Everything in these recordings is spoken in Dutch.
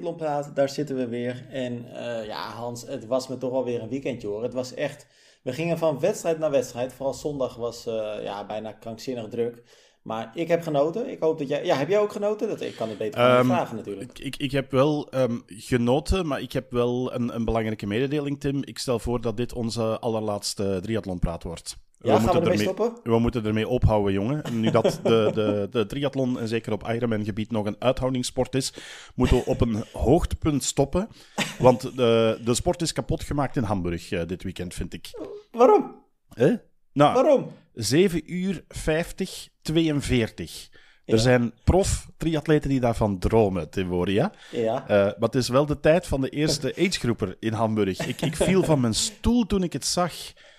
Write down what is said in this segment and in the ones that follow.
Triathlonpraat, daar zitten we weer. En Hans, het was me toch alweer een weekendje hoor. Het was echt, we gingen van wedstrijd naar wedstrijd. Vooral zondag was bijna krankzinnig druk. Maar ik heb genoten. Ik hoop dat jij... Ja, heb jij ook genoten? Ik kan het beter vragen natuurlijk. Ik heb wel genoten, maar ik heb wel een belangrijke mededeling, Tim. Ik stel voor dat dit onze allerlaatste triathlonpraat wordt. Ja, gaan we ermee stoppen? We moeten ermee ophouden, jongen. Nu dat de triathlon, en zeker op Ironman-gebied, nog een uithoudingssport is, moeten we op een hoogtepunt stoppen. Want de sport is kapot gemaakt in Hamburg dit weekend, vind ik. Waarom? Waarom? 7 uur 50, 42. Er zijn prof-triatleten die daarvan dromen, Tevoria. Ja. Maar het is wel de tijd van de eerste agegroeper in Hamburg. Ik viel van mijn stoel toen ik het zag.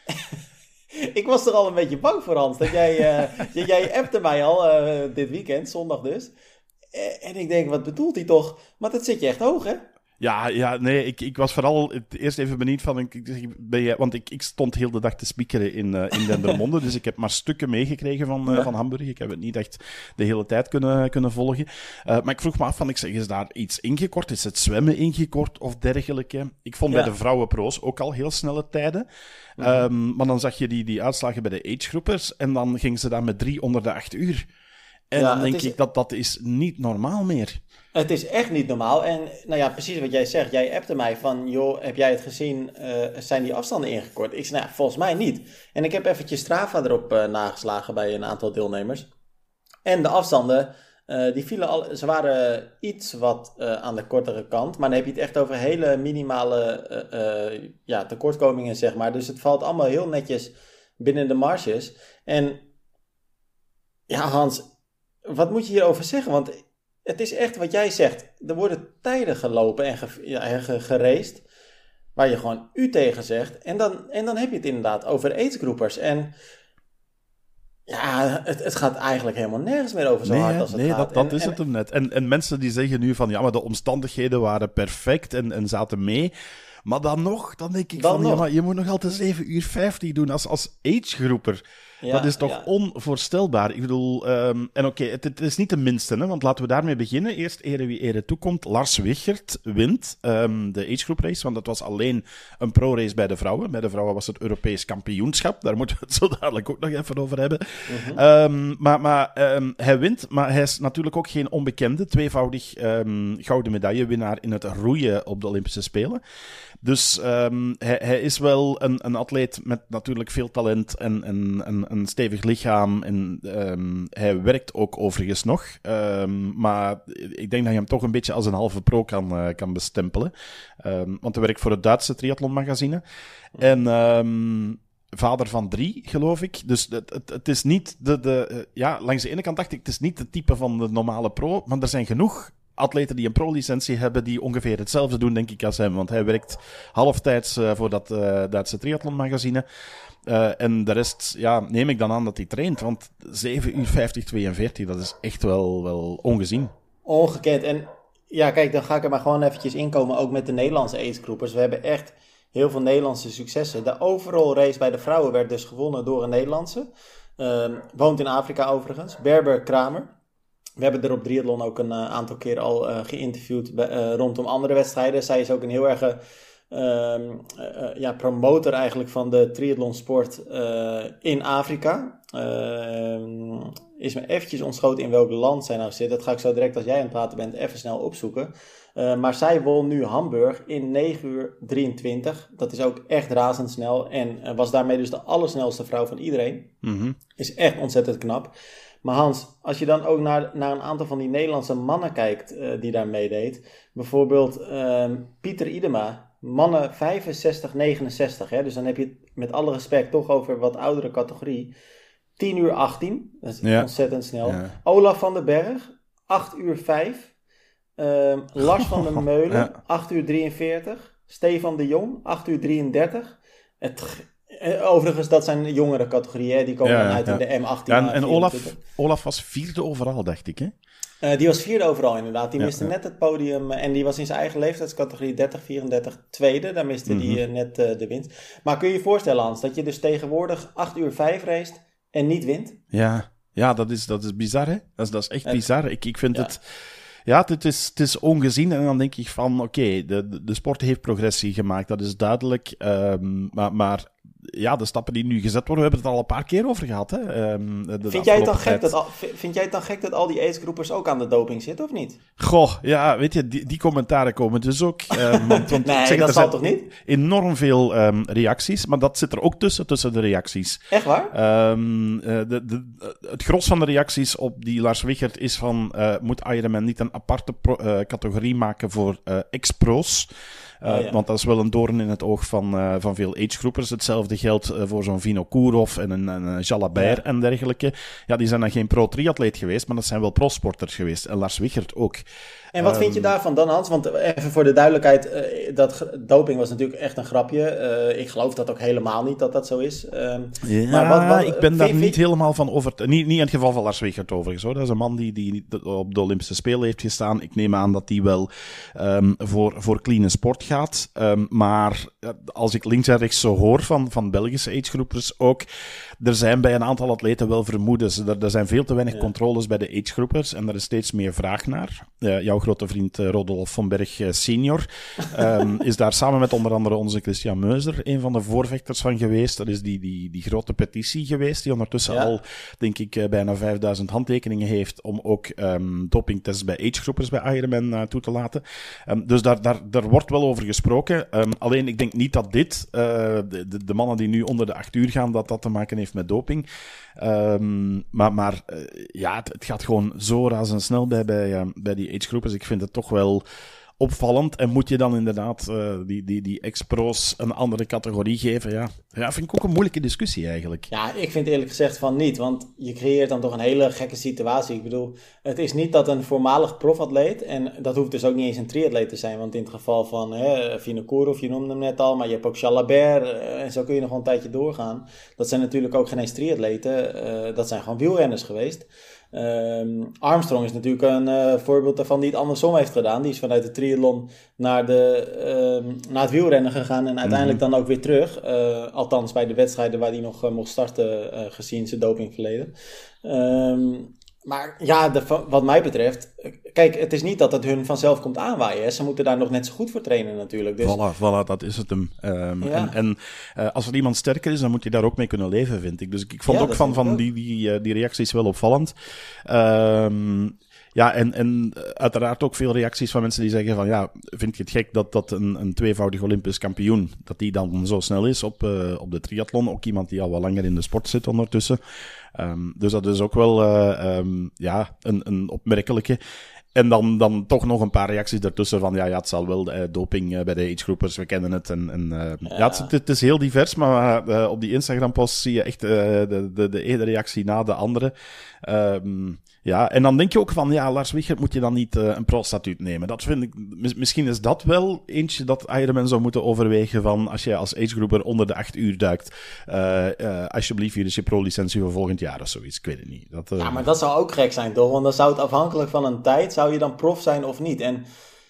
Ik was er al een beetje bang voor, Hans. Dat jij appte mij al dit weekend, zondag dus. En ik denk, wat bedoelt hij toch? Maar dat zit je echt hoog, hè? Ja, nee, ik was vooral eerst even benieuwd van... Want ik stond heel de dag te spiekeren in Dendermonde, dus ik heb maar stukken meegekregen van Hamburg. Ik heb het niet echt de hele tijd kunnen volgen. Maar ik vroeg me af van, is daar iets ingekort? Is het zwemmen ingekort of dergelijke? Ik vond bij de vrouwenpro's ook al heel snelle tijden. Maar dan zag je die uitslagen bij de agegroepers en dan gingen ze daar met 3 onder de 8 uur. En dan denk ik dat is niet normaal meer. Het is echt niet normaal. En nou ja, precies wat jij zegt. Jij appte mij van, joh, heb jij het gezien? Zijn die afstanden ingekort? Ik zei, volgens mij niet. En ik heb eventjes Strava erop nageslagen bij een aantal deelnemers. En de afstanden, die vielen ze waren iets wat aan de kortere kant. Maar dan heb je het echt over hele minimale tekortkomingen, zeg maar. Dus het valt allemaal heel netjes binnen de marges. En ja, Hans, wat moet je hierover zeggen? Want het is echt wat jij zegt. Er worden tijden gelopen en geraced waar je gewoon u tegen zegt. En dan heb je het inderdaad over agegroepers. En ja, het gaat eigenlijk helemaal nergens meer over zo hard als het gaat. Dat is het hem net. En mensen die zeggen nu van, ja, maar de omstandigheden waren perfect en zaten mee. Maar dan denk ik ja, maar je moet nog altijd 7 uur 50 doen als agegroeper. Ja, dat is toch onvoorstelbaar. Ik bedoel, en oké, het is niet de minste, hè, want laten we daarmee beginnen. Eerst ere wie ere toekomt. Lars Wichert wint de agegroep race, want dat was alleen een pro-race bij de vrouwen. Bij de vrouwen was het Europees kampioenschap. Daar moeten we het zo dadelijk ook nog even over hebben. Maar hij wint, maar hij is natuurlijk ook geen onbekende. Tweevoudig gouden medaillewinnaar in het roeien op de Olympische Spelen. Dus hij is wel een atleet met natuurlijk veel talent en een stevig lichaam. En hij werkt ook overigens nog. Maar ik denk dat je hem toch een beetje als een halve pro kan bestempelen. Want hij werkt voor het Duitse triathlonmagazine. En vader van 3, geloof ik. Dus het is niet langs de ene kant dacht ik, het is niet het type van de normale pro. Maar er zijn genoeg atleten die een pro-licentie hebben, die ongeveer hetzelfde doen, denk ik, als hem. Want hij werkt halftijds voor dat Duitse triathlonmagazine. En de rest, neem ik dan aan dat hij traint. Want 7 uur 50, 42, dat is echt wel ongezien. Ongekend. En ja, kijk, dan ga ik er maar gewoon eventjes inkomen, ook met de Nederlandse agegroepers. We hebben echt heel veel Nederlandse successen. De overall race bij de vrouwen werd dus gewonnen door een Nederlandse. Woont in Afrika overigens. Berber Kramer. We hebben er op Triathlon ook een aantal keer al geïnterviewd rondom andere wedstrijden. Zij is ook een heel erg promotor eigenlijk van de triathlonsport in Afrika. Is me eventjes ontschoten in welk land zij nou zit. Dat ga ik zo direct als jij aan het praten bent even snel opzoeken. Maar zij won nu Hamburg in 9 uur 23. Dat is ook echt razendsnel. En was daarmee dus de allersnelste vrouw van iedereen. Mm-hmm. Is echt ontzettend knap. Maar Hans, als je dan ook naar een aantal van die Nederlandse mannen kijkt die daar meedeed. Bijvoorbeeld Pieter Idema, mannen 65-69. Hè? Dus dan heb je het met alle respect toch over wat oudere categorie. 10 uur 18, dat is ontzettend snel. Ja. Olaf van den Berg, 8 uur 5. Lars van der Meulen, 8 uur 43. Stefan de Jong, 8 uur 33. Overigens, dat zijn jongere categorieën. Die komen dan uit in de M18. Ja, en Olaf was 4e overal, dacht ik, hè? Die was 4e overal, inderdaad. Die miste net het podium. En die was in zijn eigen leeftijdscategorie 30-34 tweede. Daar miste die net de winst. Maar kun je je voorstellen, Hans, dat je dus tegenwoordig 8 uur 5 racet en niet wint? Ja, dat is bizar, hè? Dat is echt bizar. Ik vind het... Ja, het is ongezien en dan denk ik van, oké, de sport heeft progressie gemaakt, dat is duidelijk, maar ja, de stappen die nu gezet worden, we hebben het al een paar keer over gehad. Hè? Vind jij het dan gek dat al die agegroepers ook aan de doping zitten, of niet? Goh, ja, weet je, die commentaren komen dus ook. Want nee, dat zal toch niet? Enorm veel reacties, maar dat zit er ook tussen de reacties. Echt waar? Het gros van de reacties op die Lars Wichert is van, moet Ironman niet een aparte categorie maken voor ex-pro's? Want dat is wel een doorn in het oog van veel agegroepers. Hetzelfde geldt voor zo'n Vinokourov en een Jalabert en dergelijke. Ja, die zijn dan geen pro-triatleet geweest, maar dat zijn wel pro-sporters geweest. En Lars Wichert ook. En wat vind je daarvan dan, Hans? Want even voor de duidelijkheid, doping was natuurlijk echt een grapje. Ik geloof dat ook helemaal niet dat zo is. Maar ik ben daar niet helemaal van over... Niet in het geval van Lars Wichert overigens, hoor. Dat is een man die op de Olympische Spelen heeft gestaan. Ik neem aan dat die wel voor clean sport gaat. Maar als ik links en rechts zo hoor van Belgische agegroepers ook... Er zijn bij een aantal atleten wel vermoedens. Er zijn veel te weinig controles bij de agegroepers en er is steeds meer vraag naar. Jouw grote vriend Rodolf van Berg senior is daar samen met onder andere onze Christian Meuser een van de voorvechters van geweest. Dat is die grote petitie geweest, die ondertussen al, denk ik, bijna 5000 handtekeningen heeft om ook dopingtests bij agegroepers bij Ironman toe te laten. Dus daar wordt wel over gesproken. Alleen, ik denk niet dat dit, de mannen die nu onder de 8 uur gaan, dat te maken heeft met doping. Maar het gaat gewoon zo razendsnel bij die agegroepers. Ik vind het toch wel opvallend. En moet je dan inderdaad die ex-pro's een andere categorie geven? Ja, vind ik ook een moeilijke discussie eigenlijk. Ja, ik vind eerlijk gezegd van niet. Want je creëert dan toch een hele gekke situatie. Ik bedoel, het is niet dat een voormalig profatleet, en dat hoeft dus ook niet eens een triatleet te zijn. Want in het geval van Vinokourov, je noemde hem net al, maar je hebt ook Jalabert. En zo kun je nog wel een tijdje doorgaan. Dat zijn natuurlijk ook geen eens triatleten. Dat zijn gewoon wielrenners geweest. Armstrong is natuurlijk een voorbeeld daarvan die het andersom heeft gedaan. Die is vanuit de triathlon naar het wielrennen gegaan en uiteindelijk dan ook weer terug. Althans bij de wedstrijden waar hij nog mocht starten gezien zijn dopingverleden. Maar ja, wat mij betreft, kijk, het is niet dat het hun vanzelf komt aanwaaien. Hè. Ze moeten daar nog net zo goed voor trainen natuurlijk. Dus... Voilà, dat is het hem. En als er iemand sterker is, dan moet je daar ook mee kunnen leven, vind ik. Dus ik vond ook van die reacties wel opvallend. Ja, en uiteraard ook veel reacties van mensen die zeggen van, ja, vind je het gek dat een tweevoudig Olympisch kampioen, dat die dan zo snel is op de triathlon? Ook iemand die al wat langer in de sport zit ondertussen. Dus dat is ook wel een opmerkelijke. En dan toch nog een paar reacties ertussen van, ja, het zal wel doping bij de agegroepers, we kennen het. Het is heel divers, maar op die Instagram-post zie je echt de ene reactie na de andere. En dan denk je ook van, Lars Wichert, moet je dan niet een pro-statuut nemen? Dat vind ik, misschien is dat wel eentje dat Ironman zou moeten overwegen van, als jij als agegroeper onder de 8 uur duikt, alsjeblieft, hier is je pro-licentie voor volgend jaar of zoiets. Ik weet het niet. Ja, maar dat zou ook gek zijn, toch? Want dan zou het afhankelijk van een tijd, zou je dan prof zijn of niet? En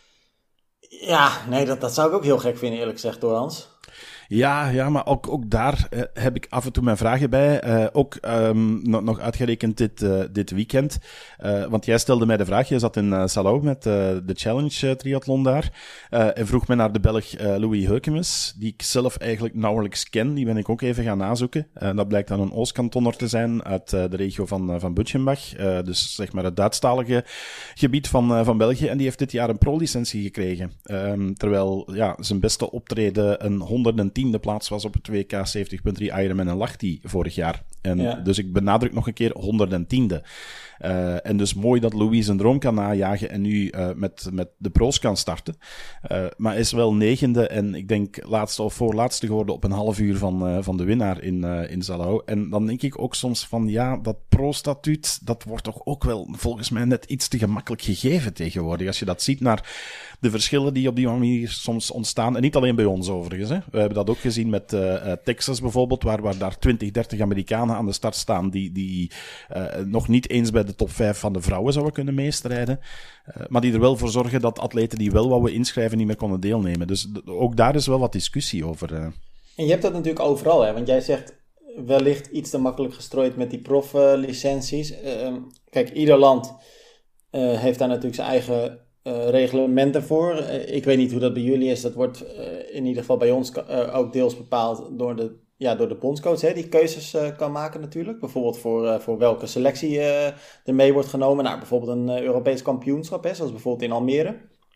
ja, nee, dat zou ik ook heel gek vinden, eerlijk gezegd, door Hans. Ja, maar ook daar heb ik af en toe mijn vragen bij. Ook nog uitgerekend dit weekend. Want jij stelde mij de vraag, je zat in Salou met de Challenge triathlon daar. En vroeg me naar de Belg Louis Heukemes, die ik zelf eigenlijk nauwelijks ken. Die ben ik ook even gaan nazoeken. Dat blijkt dan een Oostkantonner te zijn uit de regio van Butchenbach. Dus zeg maar het Duitsstalige gebied van België. En die heeft dit jaar een pro-licentie gekregen. Terwijl zijn beste optreden een 110e plaats was op het WK 70.3 Ironman en lag die vorig jaar. Dus ik benadruk nog een keer 110e. En dus mooi dat Louis zijn droom kan najagen en nu met de pro's kan starten. Maar hij is wel 9e en ik denk laatste of voorlaatste geworden op een half uur van de winnaar in Salou. En dan denk ik ook soms van, dat pro-statuut, dat wordt toch ook wel volgens mij net iets te gemakkelijk gegeven tegenwoordig. Als je dat ziet naar de verschillen die op die manier soms ontstaan. En niet alleen bij ons overigens. Hè. We hebben dat ook gezien met Texas bijvoorbeeld, waar daar 20, 30 Amerikanen aan de start staan die nog niet eens bij de top 5 van de vrouwen zouden kunnen meestrijden. Maar die er wel voor zorgen dat atleten die wel wouden inschrijven niet meer konden deelnemen. Dus ook daar is wel wat discussie over. En je hebt dat natuurlijk overal, hè? Want jij zegt wellicht iets te makkelijk gestrooid met die proflicenties. Kijk, ieder land heeft daar natuurlijk zijn eigen reglementen voor. Ik weet niet hoe dat bij jullie is. Dat wordt in ieder geval bij ons ook deels bepaald door de bondscoach, hè, die keuzes kan maken natuurlijk. Bijvoorbeeld voor welke selectie er mee wordt genomen. Nou, bijvoorbeeld een Europees kampioenschap, hè, zoals bijvoorbeeld in Almere.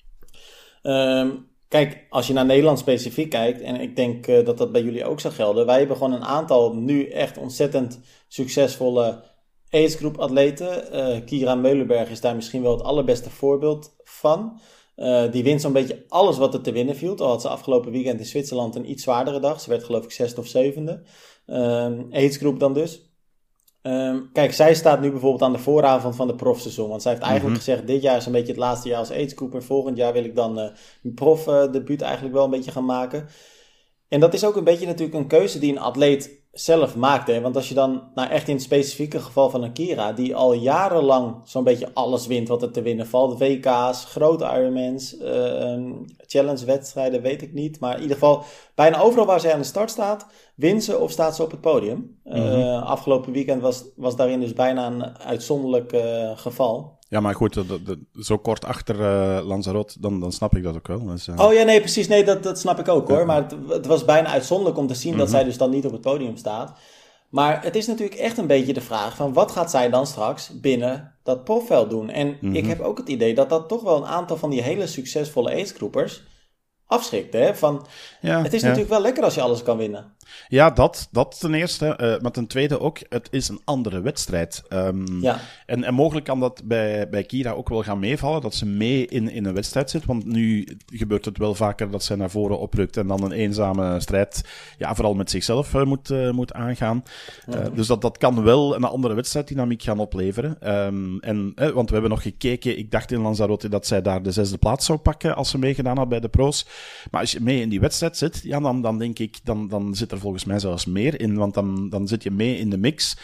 Kijk, als je naar Nederland specifiek kijkt, en ik denk dat dat bij jullie ook zou gelden. Wij hebben gewoon een aantal nu echt ontzettend succesvolle agegroep atleten. Kira Meulenberg is daar misschien wel het allerbeste voorbeeld van. Die wint zo'n beetje alles wat er te winnen viel. Al had ze afgelopen weekend in Zwitserland een iets zwaardere dag. Ze werd geloof ik 6e of 7e. Agegroep dan dus. Kijk, zij staat nu bijvoorbeeld aan de vooravond van de profseizoen. Want zij heeft eigenlijk gezegd, dit jaar is een beetje het laatste jaar als agegroeper. Volgend jaar wil ik dan mijn profdebuut eigenlijk wel een beetje gaan maken. En dat is ook een beetje natuurlijk een keuze die een atleet zelf maakt. Hè? Want als je dan, echt in het specifieke geval van een Kira, die al jarenlang zo'n beetje alles wint wat er te winnen valt. WK's, grote Ironmans, challenge-wedstrijden, weet ik niet. Maar in ieder geval, bijna overal waar zij aan de start staat, wint ze of staat ze op het podium. Afgelopen weekend was daarin dus bijna een uitzonderlijk geval. Ja, maar goed, zo kort achter Lanzarote, dan snap ik dat ook wel. Dus, Oh ja, nee, precies. Nee, dat snap ik ook hoor. Maar het was bijna uitzonderlijk om te zien dat zij dus dan niet op het podium staat. Maar het is natuurlijk echt een beetje de vraag van wat gaat zij dan straks binnen dat profveld doen? En ik heb ook het idee dat dat toch wel een aantal van die hele succesvolle agegroepers afschrikt. Hè? Het is natuurlijk wel lekker als je alles kan winnen. Ja, dat ten eerste. Maar ten tweede ook, het is een andere wedstrijd. En mogelijk kan dat bij Kira ook wel gaan meevallen, dat ze mee in een wedstrijd zit. Want nu gebeurt het wel vaker dat zij naar voren oprukt en dan een eenzame strijd, vooral met zichzelf moet aangaan. Dus dat kan wel een andere wedstrijddynamiek gaan opleveren. Want we hebben nog gekeken, ik dacht in Lanzarote dat zij daar de 6e plaats zou pakken als ze meegedaan had bij de pro's. Maar als je mee in die wedstrijd zit, dan denk ik, dan zit er volgens mij zelfs meer in, want dan zit je mee in de mix.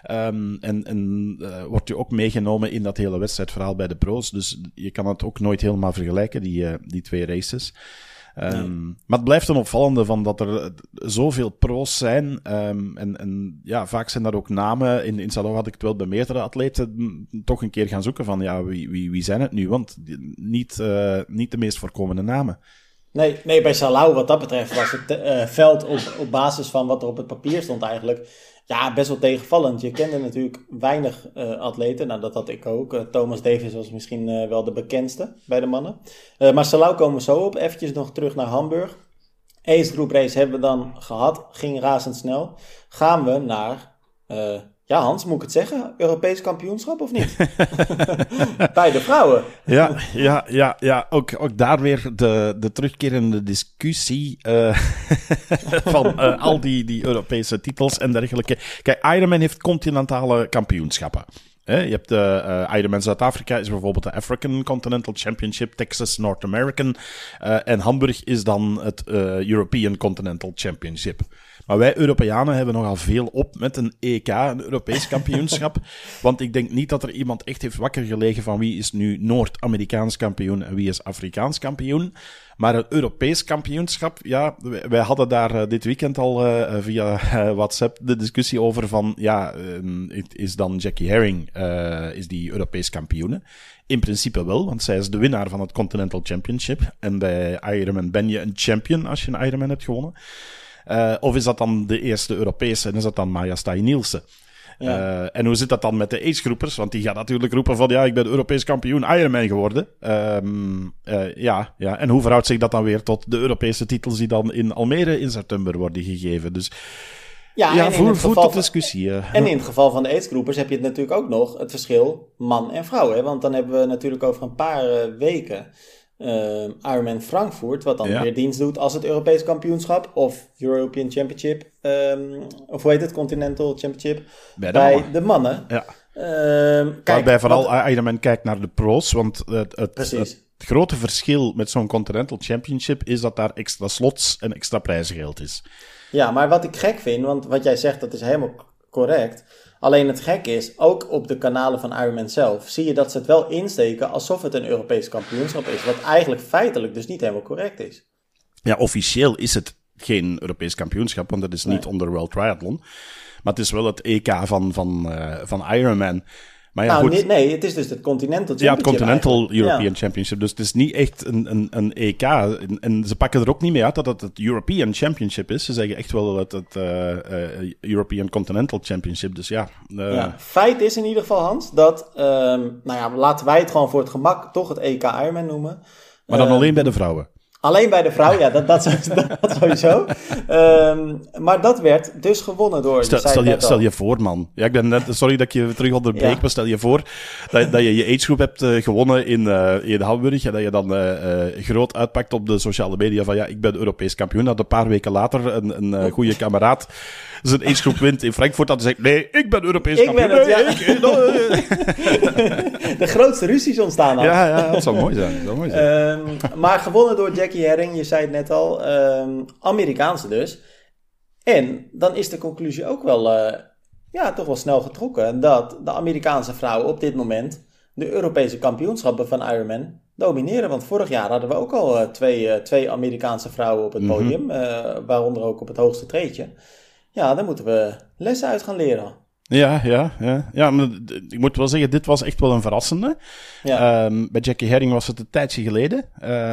Wordt je ook meegenomen in dat hele wedstrijdverhaal bij de pro's. Dus je kan het ook nooit helemaal vergelijken, die twee races. Maar het blijft een opvallende van dat er zoveel pro's zijn. Vaak zijn daar ook namen. In Salou had ik het wel bij meerdere atleten toch een keer gaan zoeken van wie zijn het nu? Want niet de meest voorkomende namen. Nee, bij Salou wat dat betreft was het veld op basis van wat er op het papier stond eigenlijk best wel tegenvallend. Je kende natuurlijk weinig atleten. Nou, dat had ik ook. Thomas Davis was misschien wel de bekendste bij de mannen. Maar Salou komen we zo op. Eventjes nog terug naar Hamburg. Agegroep race hebben we dan gehad. Ging razendsnel. Gaan we naar... Hans, moet ik het zeggen? Europees kampioenschap of niet? Bij de vrouwen. Ja. Ook daar weer de terugkerende discussie van al die Europese titels en dergelijke. Kijk, Ironman heeft continentale kampioenschappen. Je hebt de Ironman Zuid-Afrika is bijvoorbeeld de African Continental Championship, Texas North American. En Hamburg is dan het European Continental Championship. Maar wij Europeanen hebben nogal veel op met een EK, een Europees kampioenschap. Want ik denk niet dat er iemand echt heeft wakker gelegen van wie is nu Noord-Amerikaans kampioen en wie is Afrikaans kampioen. Maar het Europees kampioenschap, wij hadden daar dit weekend al via WhatsApp de discussie over van, is dan Jackie Herring is die Europees kampioene? In principe wel, want zij is de winnaar van het Continental Championship. En bij Ironman ben je een champion als je een Ironman hebt gewonnen. Of is dat dan de eerste Europese en is dat dan Maja Stijn-Nielsen? Ja. En hoe zit dat dan met de agegroepers? Want die gaat natuurlijk roepen van ik ben Europees kampioen Ironman geworden. En hoe verhoudt zich dat dan weer tot de Europese titels die dan in Almere in september worden gegeven? Dus voer tot discussie. En in het geval van de agegroepers heb je het natuurlijk ook nog het verschil man en vrouw. Hè? Want dan hebben we natuurlijk over een paar weken... Ironman Frankfurt, wat dan weer dienst doet als het Europees kampioenschap of European Championship, of hoe heet het, Continental Championship, bij de mannen. Ja. Waarbij vooral Ironman kijkt naar de pro's, want het grote verschil met zo'n Continental Championship is dat daar extra slots en extra prijzengeld is. Ja, maar wat ik gek vind, want wat jij zegt, dat is helemaal correct. Alleen het gek is, ook op de kanalen van Ironman zelf, zie je dat ze het wel insteken alsof het een Europees kampioenschap is. Wat eigenlijk feitelijk dus niet helemaal correct is. Ja, officieel is het geen Europees kampioenschap, want dat is niet onder World Triathlon. Maar het is wel het EK van Ironman. Maar ja, goed. Nee, het is dus het Continental Championship. Ja, het Continental European Championship. Dus het is niet echt een EK. En ze pakken er ook niet mee uit dat het het European Championship is. Ze zeggen echt wel dat het European Continental Championship. Dus ja. Feit is in ieder geval, Hans, dat... laten wij het gewoon voor het gemak toch het EK Ironman noemen. Maar dan alleen bij de vrouwen. Alleen bij de vrouw, ja, dat sowieso. Maar dat werd dus gewonnen door... Stel je voor, man. Ja, ik ben net, sorry dat ik je terug onderbreek, maar stel je voor dat je je agegroep hebt gewonnen in Hamburg en dat je dan groot uitpakt op de sociale media van ik ben Europees kampioen. Dat een paar weken later een goede kameraad zijn agegroep wint in Frankfurt, dat hij zegt, nee, ik ben Europees kampioen. De grootste ruzies ontstaan al. Ja, dat zou mooi zijn. Maar gewonnen door Jackie Hering, je zei het net al, Amerikaanse dus. En dan is de conclusie ook wel, toch wel snel getrokken, dat de Amerikaanse vrouwen op dit moment de Europese kampioenschappen van Ironman domineren. Want vorig jaar hadden we ook al twee Amerikaanse vrouwen op het podium, waaronder ook op het hoogste treedje. Ja, daar moeten we lessen uit gaan leren. Ja, maar ik moet wel zeggen, dit was echt wel een verrassende. Ja. Bij Jackie Hering was het een tijdje geleden,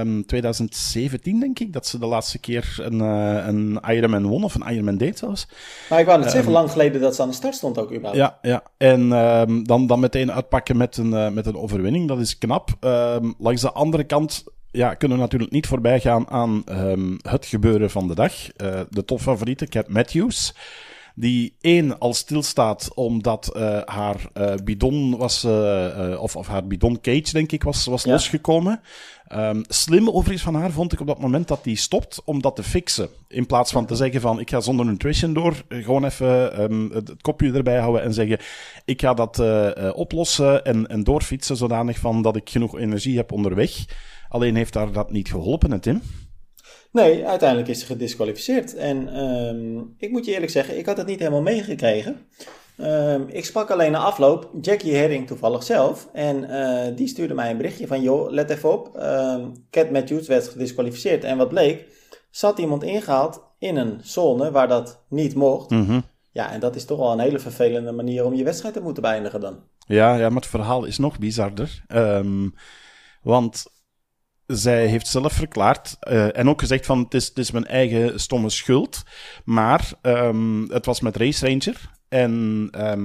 2017 denk ik, dat ze de laatste keer een Ironman won, of een Ironman deed zelfs. Maar ik wou net zeggen, lang geleden dat ze aan de start stond ook überhaupt. Ja. En dan meteen uitpakken met een overwinning, dat is knap. Langs de andere kant... kunnen we natuurlijk niet voorbij gaan aan het gebeuren van de dag. De topfavoriete, Cat Matthews. Die al stilstaat omdat haar bidon was... of haar bidon cage, denk ik, was losgekomen. Slim overigens van haar vond ik op dat moment dat die stopt om dat te fixen. In plaats van te zeggen van, ik ga zonder nutrition door. Gewoon even het kopje erbij houden en zeggen, ik ga dat oplossen en doorfietsen zodanig van dat ik genoeg energie heb onderweg. Alleen heeft daar dat niet geholpen, hè, Tim? Nee, uiteindelijk is ze gedisqualificeerd. En ik moet je eerlijk zeggen, ik had het niet helemaal meegekregen. Ik sprak alleen na afloop Jackie Hering toevallig zelf. En die stuurde mij een berichtje van, joh, let even op. Cat Matthews werd gedisqualificeerd. En wat bleek, zat iemand ingehaald in een zone waar dat niet mocht. Mm-hmm. Ja, en dat is toch wel een hele vervelende manier om je wedstrijd te moeten beëindigen dan. Ja, maar het verhaal is nog bizarder. Want... zij heeft zelf verklaard en ook gezegd van het is mijn eigen stomme schuld. Maar het was met Race Ranger en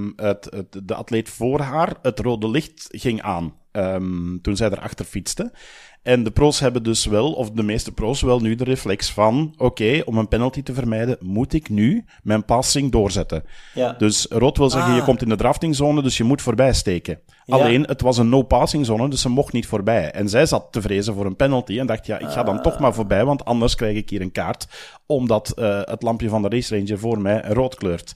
de atleet voor haar, het rode licht ging aan toen zij erachter fietste. En de pro's hebben dus wel, of de meeste pro's wel nu de reflex van oké, om een penalty te vermijden, moet ik nu mijn passing doorzetten. Ja. Dus rood wil zeggen, je komt in de draftingzone, dus je moet voorbij steken. Ja. Alleen, het was een no-passing zone, dus ze mocht niet voorbij. En zij zat te vrezen voor een penalty en dacht, ik ga dan toch maar voorbij, want anders krijg ik hier een kaart, omdat het lampje van de Race Ranger voor mij rood kleurt.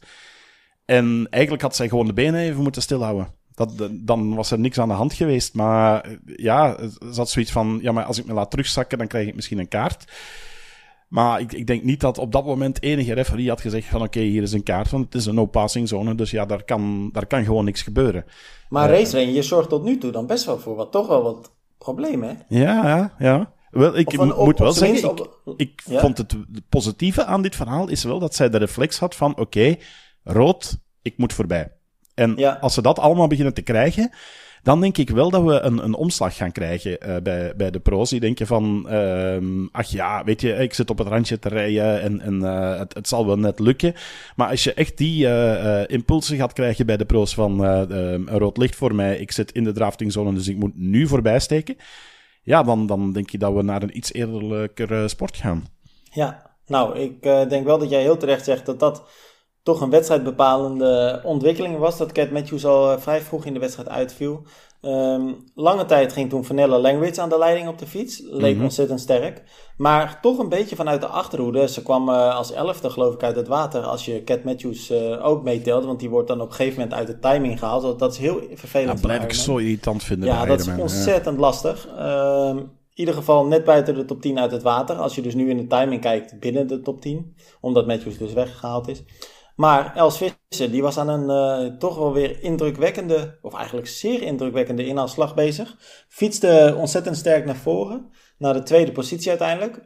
En eigenlijk had zij gewoon de benen even moeten stilhouden. Dan was er niks aan de hand geweest. Maar ze had zoiets van... maar als ik me laat terugzakken, dan krijg ik misschien een kaart. Maar ik denk niet dat op dat moment enige referee had gezegd van... Oké, hier is een kaart, want het is een no-passing zone. Dus daar kan gewoon niks gebeuren. Maar Race Ranger zorgt tot nu toe dan best wel voor toch wel wat problemen, hè? Ja. Wel, ik moet wel zeggen... Ik vond het positieve aan dit verhaal is wel dat zij de reflex had van... Oké, rood, ik moet voorbij. En als ze dat allemaal beginnen te krijgen, dan denk ik wel dat we een omslag gaan krijgen bij de pro's. Die denken van, weet je, ik zit op het randje te rijden en het zal wel net lukken. Maar als je echt die impulsen gaat krijgen bij de pro's van een rood licht voor mij, ik zit in de draftingzone, dus ik moet nu voorbij steken. Ja, dan denk ik dat we naar een iets eerlijker sport gaan. Ja, nou, ik denk wel dat jij heel terecht zegt dat toch een wedstrijdbepalende ontwikkeling was. Dat Cat Matthews al vrij vroeg in de wedstrijd uitviel. Lange tijd ging toen Fenella Langridge aan de leiding op de fiets. Leek ontzettend sterk. Maar toch een beetje vanuit de achterhoede. Ze kwam als 11e geloof ik uit het water. Als je Cat Matthews ook meetelt. Want die wordt dan op een gegeven moment uit de timing gehaald. Dat is heel vervelend. Dat blijf ik zo irritant vinden. Ja, dat is ontzettend lastig. In ieder geval net buiten de top 10 uit het water. Als je dus nu in de timing kijkt binnen de top 10. Omdat Matthews dus weggehaald is. Maar Els Visser, die was aan een toch wel weer indrukwekkende, of eigenlijk zeer indrukwekkende inhaalslag bezig. Fietste ontzettend sterk naar voren, naar de tweede positie uiteindelijk.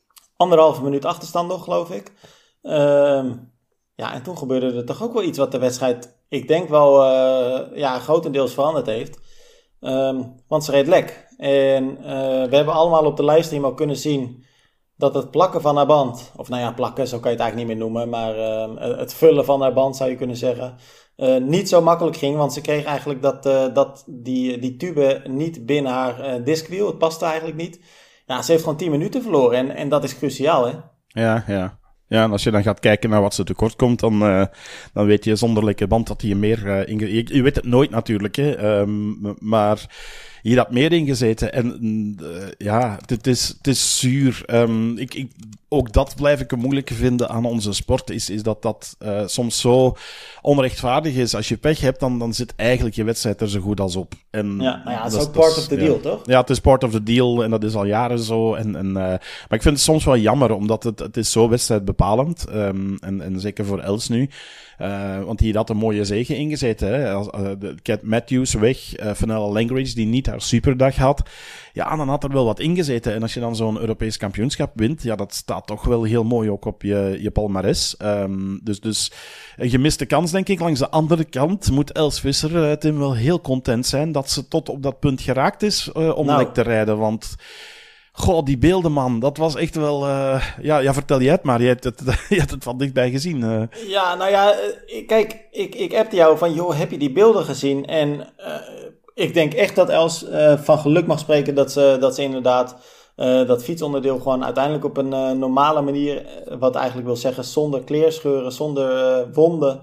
1,5 minuut achterstand nog, geloof ik. En toen gebeurde er toch ook wel iets wat de wedstrijd ik denk wel grotendeels veranderd heeft. Want ze reed lek. En we hebben allemaal op de livestream ook kunnen zien dat het plakken van haar band, of plakken, zo kan je het eigenlijk niet meer noemen, maar het vullen van haar band zou je kunnen zeggen, niet zo makkelijk ging, want ze kreeg eigenlijk dat die tube niet binnen haar diskwiel. Het paste eigenlijk niet. Ja, ze heeft gewoon 10 minuten verloren en dat is cruciaal, hè? Ja, en als je dan gaat kijken naar wat ze tekort komt, dan weet je zonder lekke band dat hij meer... je weet het nooit natuurlijk, hè. Maar hier had meer ingezeten. En het is zuur. Ook dat blijf ik een moeilijke vinden aan onze sport, is dat soms zo onrechtvaardig is. Als je pech hebt, dan zit eigenlijk je wedstrijd er zo goed als op. En het is ook part of the deal, toch? Ja, het is part of the deal en dat is al jaren zo. Maar ik vind het soms wel jammer, omdat het is zo wedstrijdbepalend. En zeker voor Els nu. Want die had een mooie zege ingezeten. Hè. Cat Matthews weg, Fenella Langridge die niet haar superdag had. Ja, dan had er wel wat ingezeten. En als je dan zo'n Europees kampioenschap wint, ja, dat staat toch wel heel mooi ook op je palmares. Dus een gemiste kans, denk ik. Langs de andere kant moet Els Visser, Tim, wel heel content zijn dat ze tot op dat punt geraakt is om lek te rijden. Want... Goh, die beelden, man. Dat was echt wel... vertel jij het maar. Je hebt het van dichtbij gezien. Kijk, ik appte jou van... joh, heb je die beelden gezien? En ik denk echt dat Els van geluk mag spreken... dat ze inderdaad dat fietsonderdeel gewoon uiteindelijk op een normale manier... wat eigenlijk wil zeggen zonder kleerscheuren, zonder wonden...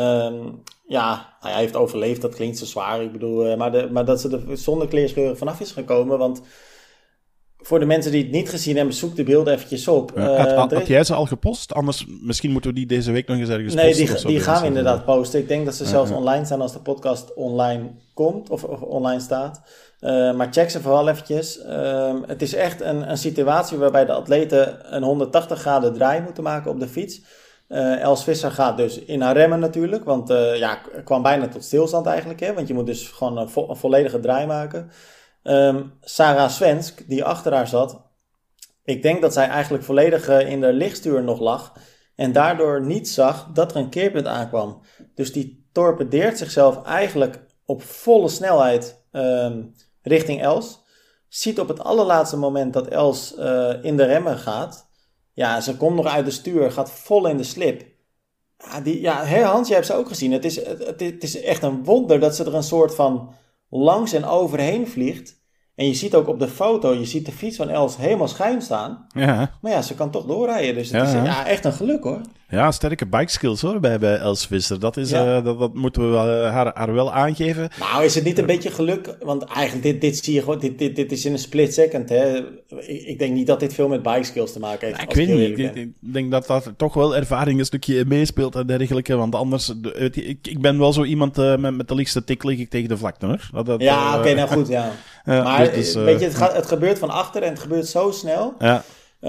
hij heeft overleefd, dat klinkt zo zwaar. Ik bedoel, maar dat ze er zonder kleerscheuren vanaf is gekomen, want... Voor de mensen die het niet gezien hebben, zoek de beelden eventjes op. Had jij ze al gepost? Anders, misschien moeten we die deze week nog eens ergens posten. Nee, die gaan we inderdaad posten. Ik denk dat ze zelfs online staan als de podcast online komt of online staat. Maar check ze vooral eventjes. Het is echt een situatie waarbij de atleten een 180 graden draai moeten maken op de fiets. Els Visser gaat dus in haar remmen natuurlijk. Want kwam bijna tot stilstand eigenlijk. Hè? Want je moet dus gewoon een volledige draai maken. Sarah Svensk, die achter haar zat, ik denk dat zij eigenlijk volledig in de lichtstuur nog lag en daardoor niet zag dat er een keerpunt aankwam. Dus die torpedeert zichzelf eigenlijk op volle snelheid richting Els. Ziet op het allerlaatste moment dat Els in de remmen gaat. Ja, ze komt nog uit de stuur, gaat vol in de slip. Hans, jij hebt ze ook gezien. Het is echt een wonder dat ze er een soort van... langs en overheen vliegt. En je ziet ook op de foto, je ziet de fiets van Els helemaal schuin staan. Ja. Maar ja, ze kan toch doorrijden. Dus het is echt een geluk, hoor. Ja, sterke bike skills, hoor, bij Els Visser. Dat is, dat moeten we haar wel aangeven. Nou, is het niet een beetje geluk? Want eigenlijk, dit zie je gewoon, dit is in een split second, hè. Ik denk niet dat dit veel met bike skills te maken heeft. Ik weet niet. Ik denk dat dat toch wel ervaring een stukje meespeelt en dergelijke. Want anders, ik ben wel zo iemand met de lichtste tik lig ik tegen de vlakte, hoor. Oké, nou goed, ja. Maar weet je, het gebeurt van achter en het gebeurt zo snel. Ja.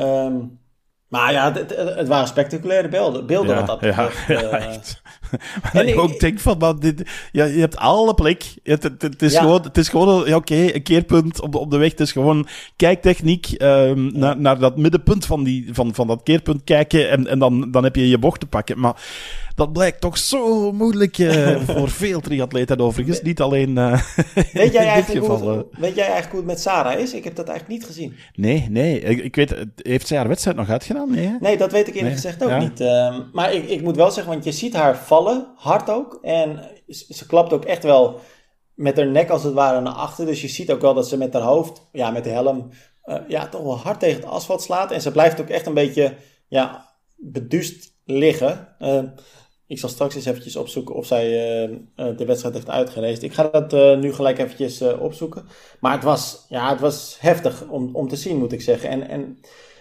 Maar ja, het waren spectaculaire beelden wat dat betreft. Ja, echt. En ik ook denk van, je hebt alle plek. Het is gewoon een keerpunt op de weg. Het is gewoon kijktechniek naar dat middenpunt van dat keerpunt kijken en dan heb je je bocht te pakken. Maar dat blijkt toch zo moeilijk voor veel triatleten overigens. Niet alleen weet jij in dit geval. Weet jij eigenlijk hoe het met Sarah is? Ik heb dat eigenlijk niet gezien. Nee. Ik weet, heeft zij haar wedstrijd nog uitgedaan? Nee, dat weet ik eerlijk gezegd ook niet. Maar ik moet wel zeggen, want je ziet haar vallen, hard ook. En ze klapt ook echt wel met haar nek als het ware naar achter. Dus je ziet ook wel dat ze met haar hoofd, met de helm, toch wel hard tegen het asfalt slaat. En ze blijft ook echt een beetje, beduust liggen. Ik zal straks eens eventjes opzoeken of zij de wedstrijd heeft uitgeraced. Ik ga dat nu gelijk eventjes opzoeken. Maar het was heftig om te zien, moet ik zeggen. En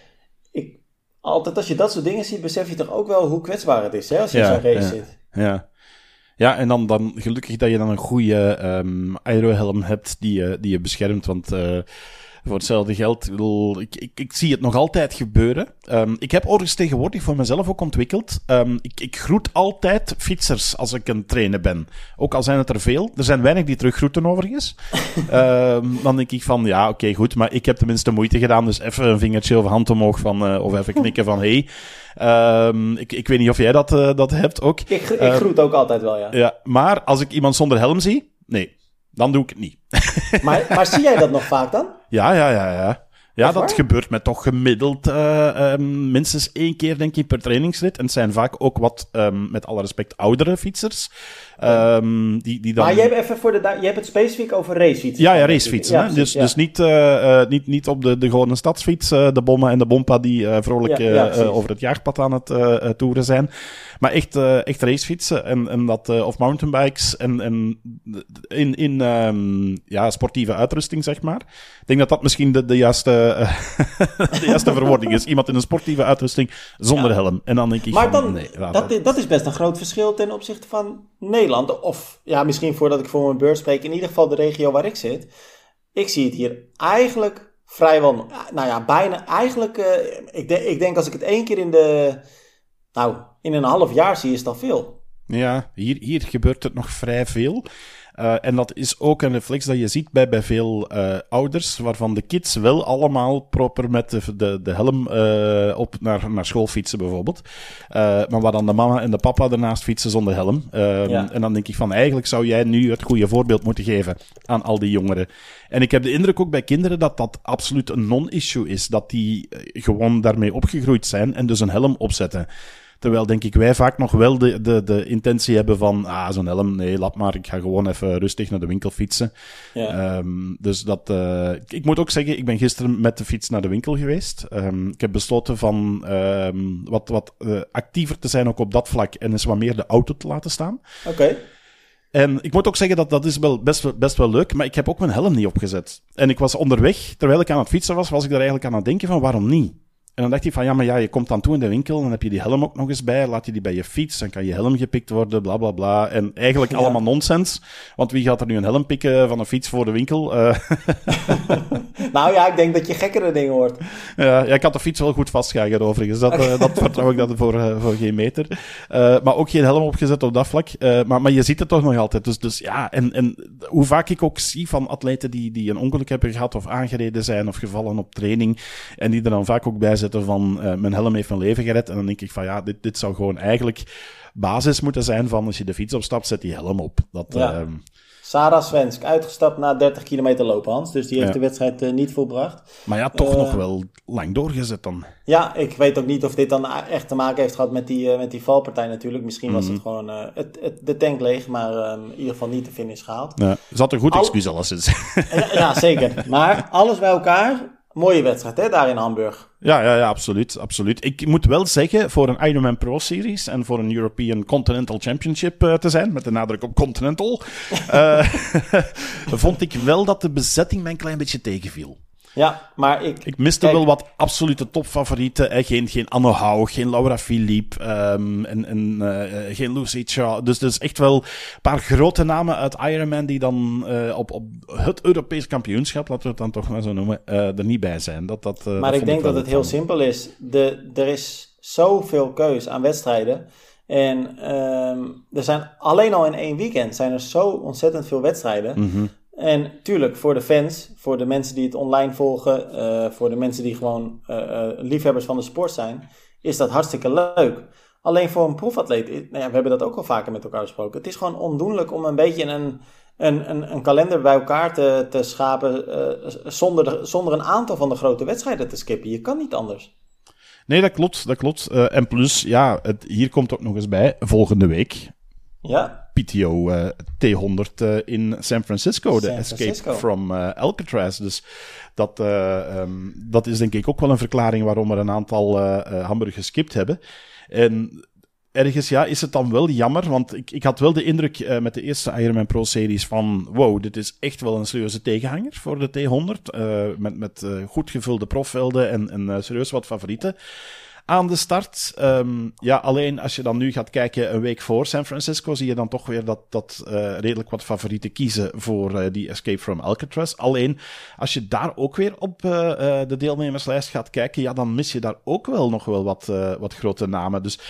altijd als je dat soort dingen ziet, besef je toch ook wel hoe kwetsbaar het is, hè, als je in zo'n race zit. Ja, en dan gelukkig dat je dan een goede aerohelm hebt die je beschermt, want Voor hetzelfde geld, ik zie het nog altijd gebeuren. Ik heb overigens tegenwoordig voor mezelf ook ontwikkeld. Ik groet altijd fietsers als ik een trainer ben. Ook al zijn het er veel. Er zijn weinig die teruggroeten overigens. Dan denk ik van, ja, oké, goed. Maar ik heb tenminste moeite gedaan. Dus even een vingertje of hand omhoog of even knikken van, hey. Ik weet niet of jij dat hebt ook. Ik groet ook altijd wel, ja. Ja. Maar als ik iemand zonder helm zie, nee. Dan doe ik het niet. Maar zie jij dat nog vaak dan? Ja. Ja, dat gebeurt met toch gemiddeld minstens 1 keer, denk ik, per trainingsrit. En het zijn vaak ook wat, met alle respect, oudere fietsers. Die dan... Maar jij hebt je hebt het specifiek over racefietsen. Ja, racefietsen. Ja, dus niet op de gewone stadsfiets, de bommen en de bompa die vrolijk over het jaagpad aan het toeren zijn. Maar echt racefietsen en dat, of mountainbikes en in sportieve uitrusting, zeg maar. Ik denk dat dat misschien de juiste verwoording is. Iemand in een sportieve uitrusting zonder helm. En dan denk ik dat is best een groot verschil ten opzichte van Nederland. Of ja, misschien voordat ik voor mijn beurt spreek, in ieder geval de regio waar ik zit. Ik zie het hier eigenlijk vrijwel, bijna eigenlijk. Ik denk als ik het 1 keer in een half jaar zie, is het al veel. Ja, hier gebeurt het nog vrij veel. En dat is ook een reflex dat je ziet bij veel ouders, waarvan de kids wel allemaal proper met de helm op naar school fietsen bijvoorbeeld. Maar waar dan de mama en de papa ernaast fietsen zonder helm. En dan denk ik van, eigenlijk zou jij nu het goede voorbeeld moeten geven aan al die jongeren. En ik heb de indruk ook bij kinderen dat absoluut een non-issue is. Dat die gewoon daarmee opgegroeid zijn en dus een helm opzetten. Terwijl, denk ik, wij vaak nog wel de intentie hebben van, zo'n helm, nee, laat maar, ik ga gewoon even rustig naar de winkel fietsen. Ja. Dus ik moet ook zeggen, ik ben gisteren met de fiets naar de winkel geweest. Ik heb besloten van wat actiever te zijn ook op dat vlak en eens wat meer de auto te laten staan. Oké. En ik moet ook zeggen dat is wel best wel leuk, maar ik heb ook mijn helm niet opgezet. En ik was onderweg, terwijl ik aan het fietsen was ik daar eigenlijk aan het denken van, waarom niet? En dan dacht hij van, je komt dan toe in de winkel, dan heb je die helm ook nog eens bij, laat je die bij je fiets, dan kan je helm gepikt worden, bla bla bla. En eigenlijk allemaal nonsens, want wie gaat er nu een helm pikken van een fiets voor de winkel? Nou ja, ik denk dat je gekkere dingen hoort. Ja, ik had de fiets wel goed vastgehouden overigens, dat vertrouw ik dat voor geen meter. Maar ook geen helm opgezet op dat vlak. Maar je ziet het toch nog altijd. Dus ja, en hoe vaak ik ook zie van atleten die een ongeluk hebben gehad of aangereden zijn of gevallen op training, en die er dan vaak ook bij zetten van mijn helm heeft mijn leven gered. En dan denk ik van dit zou gewoon eigenlijk basis moeten zijn van als je de fiets opstapt, zet die helm op. Sarah Svensk, uitgestapt na 30 kilometer lopen, Hans. Dus die heeft de wedstrijd niet volbracht. Maar ja, toch nog wel lang doorgezet dan. Ja, ik weet ook niet of dit dan echt te maken heeft gehad met die valpartij natuurlijk. Misschien was het gewoon de tank leeg, maar in ieder geval niet de finish gehaald. Ja, ze had een goed excuus alleszins. Ja, zeker. Maar alles bij elkaar, mooie wedstrijd hè, daar in Hamburg. Ja, absoluut. Ik moet wel zeggen, voor een Ironman Pro Series en voor een European Continental Championship te zijn, met de nadruk op Continental, vond ik wel dat de bezetting mij een klein beetje tegenviel. Ja, maar ik miste wel wat absolute topfavorieten. Geen Anne Haug, geen Laura Philippe, geen Lucy Shaw. Dus echt wel een paar grote namen uit Ironman die dan op het Europees kampioenschap, laten we het dan toch maar zo noemen, er niet bij zijn. Maar ik denk dat het heel simpel is. Er is zoveel keus aan wedstrijden. En er zijn alleen al in 1 weekend zijn er zo ontzettend veel wedstrijden. Mm-hmm. En tuurlijk, voor de fans, voor de mensen die het online volgen, voor de mensen die gewoon liefhebbers van de sport zijn, is dat hartstikke leuk. Alleen voor een proefatleet, we hebben dat ook al vaker met elkaar besproken. Het is gewoon ondoenlijk om een beetje een kalender bij elkaar te schapen zonder een aantal van de grote wedstrijden te skippen. Je kan niet anders. Nee, dat klopt. En plus, hier komt ook nog eens bij, volgende week. Ja. PTO T100 in San Francisco, de Escape from Alcatraz. Dus dat is denk ik ook wel een verklaring waarom er een aantal Hamburg geskipt hebben. En ergens is het dan wel jammer, want ik had wel de indruk met de eerste Ironman Pro Series van wow, dit is echt wel een serieuze tegenhanger voor de T100. Met goed gevulde profvelden en serieus wat favorieten. aan de start. Alleen als je dan nu gaat kijken een week voor San Francisco, zie je dan toch weer dat redelijk wat favorieten kiezen voor die Escape from Alcatraz. Alleen, als je daar ook weer op de deelnemerslijst gaat kijken, ja, dan mis je daar ook wel nog wel wat grote namen. Dus,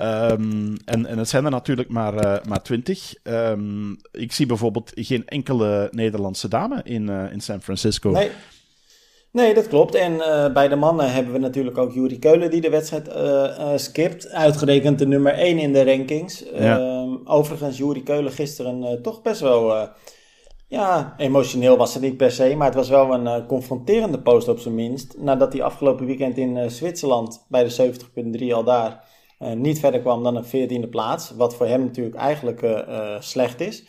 en het zijn er natuurlijk maar 20. Ik zie bijvoorbeeld geen enkele Nederlandse dame in San Francisco. Nee, dat klopt. En bij de mannen hebben we natuurlijk ook Juri Keulen die de wedstrijd skipt. Uitgerekend de nummer 1 in de rankings. Ja. Overigens, Juri Keulen gisteren toch best wel... emotioneel was het niet per se. Maar het was wel een confronterende post op zijn minst. Nadat hij afgelopen weekend in Zwitserland bij de 70.3 al daar niet verder kwam dan een 14e plaats. Wat voor hem natuurlijk eigenlijk slecht is.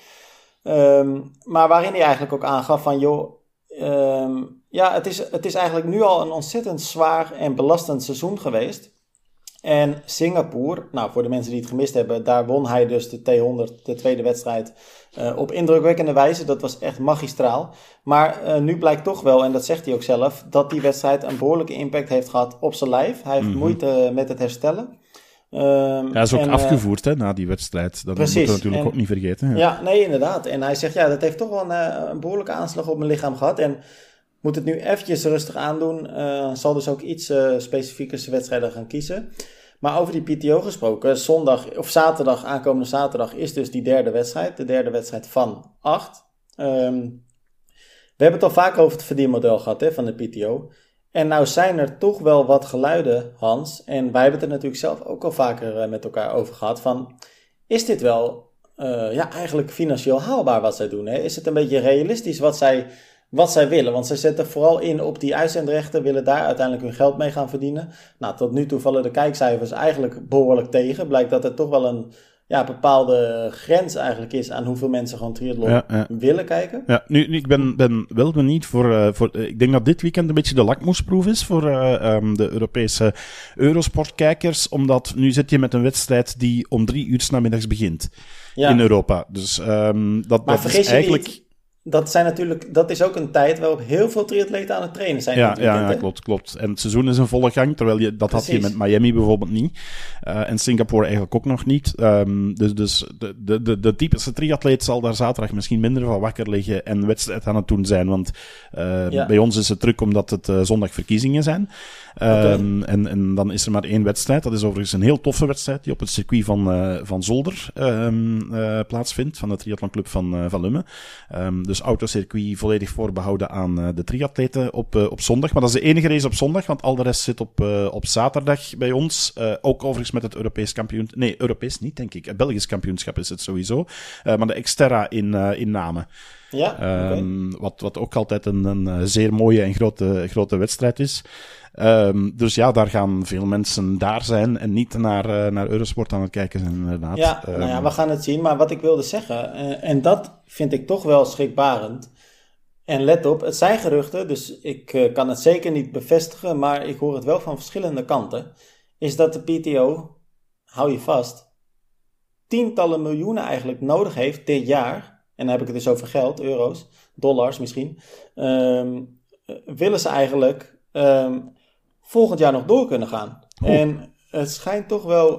Maar waarin hij eigenlijk ook aangaf van... joh. Het is eigenlijk nu al een ontzettend zwaar en belastend seizoen geweest. En Singapore, voor de mensen die het gemist hebben, daar won hij dus de T100, de tweede wedstrijd, op indrukwekkende wijze. Dat was echt magistraal. Maar nu blijkt toch wel, en dat zegt hij ook zelf, dat die wedstrijd een behoorlijke impact heeft gehad op zijn lijf. Hij heeft moeite met het herstellen. Hij is ook afgevoerd na die wedstrijd. Dat moeten we natuurlijk ook niet vergeten. Ja, nee, inderdaad. En hij zegt, dat heeft toch wel een behoorlijke aanslag op mijn lichaam gehad. En moet het nu eventjes rustig aandoen. Zal dus ook iets specifieker zijn wedstrijden gaan kiezen. Maar over die PTO gesproken, aankomende zaterdag is dus die derde wedstrijd. De derde wedstrijd van 8. We hebben het al vaak over het verdienmodel gehad van de PTO. En nou zijn er toch wel wat geluiden, Hans. En wij hebben het er natuurlijk zelf ook al vaker met elkaar over gehad. Van, is dit wel eigenlijk financieel haalbaar wat zij doen? Hè? Is het een beetje realistisch wat zij willen? Want zij zetten vooral in op die uitzendrechten. Willen daar uiteindelijk hun geld mee gaan verdienen. Nou, tot nu toe vallen de kijkcijfers eigenlijk behoorlijk tegen. Blijkt dat er toch wel een bepaalde grens eigenlijk is aan hoeveel mensen gewoon triathlon willen kijken. Ja, nu ik ben wel benieuwd voor ik denk dat dit weekend een beetje de lakmoesproef is voor de Europese Eurosport-kijkers, omdat nu zit je met een wedstrijd die om 3 uur 's namiddags begint in Europa. Dus dat is eigenlijk... Niet, dat is ook een tijd waarop heel veel triatleten aan het trainen zijn. Ja, klopt. En het seizoen is in volle gang, terwijl dat had je met Miami bijvoorbeeld niet. En Singapore eigenlijk ook nog niet. Dus de typische triatleet zal daar zaterdag misschien minder van wakker liggen en wedstrijd aan het doen zijn. Want bij ons is het druk omdat het zondag verkiezingen zijn. En dan is er maar 1 wedstrijd. Dat is overigens een heel toffe wedstrijd die op het circuit van Zolder plaatsvindt, van de triathlonclub van Lummen. Dus autocircuit volledig voorbehouden aan de triatleten op zondag. Maar dat is de enige race op zondag, want al de rest zit op zaterdag bij ons. Ook overigens met het Europees kampioenschap. Nee, Europees niet, denk ik. Het Belgisch kampioenschap is het sowieso. Maar de Xterra in Namen. Ja, wat ook altijd een zeer mooie en grote wedstrijd is. Dus daar gaan veel mensen daar zijn en niet naar Eurosport aan het kijken zijn, inderdaad. Ja, we gaan het zien. Maar wat ik wilde zeggen, en dat vind ik toch wel schrikbarend. En let op, het zijn geruchten, dus ik kan het zeker niet bevestigen, maar ik hoor het wel van verschillende kanten. Is dat de PTO, hou je vast, tientallen miljoenen eigenlijk nodig heeft dit jaar. En dan heb ik het dus over geld, euro's, dollars misschien. Willen ze eigenlijk volgend jaar nog door kunnen gaan. En het schijnt toch wel...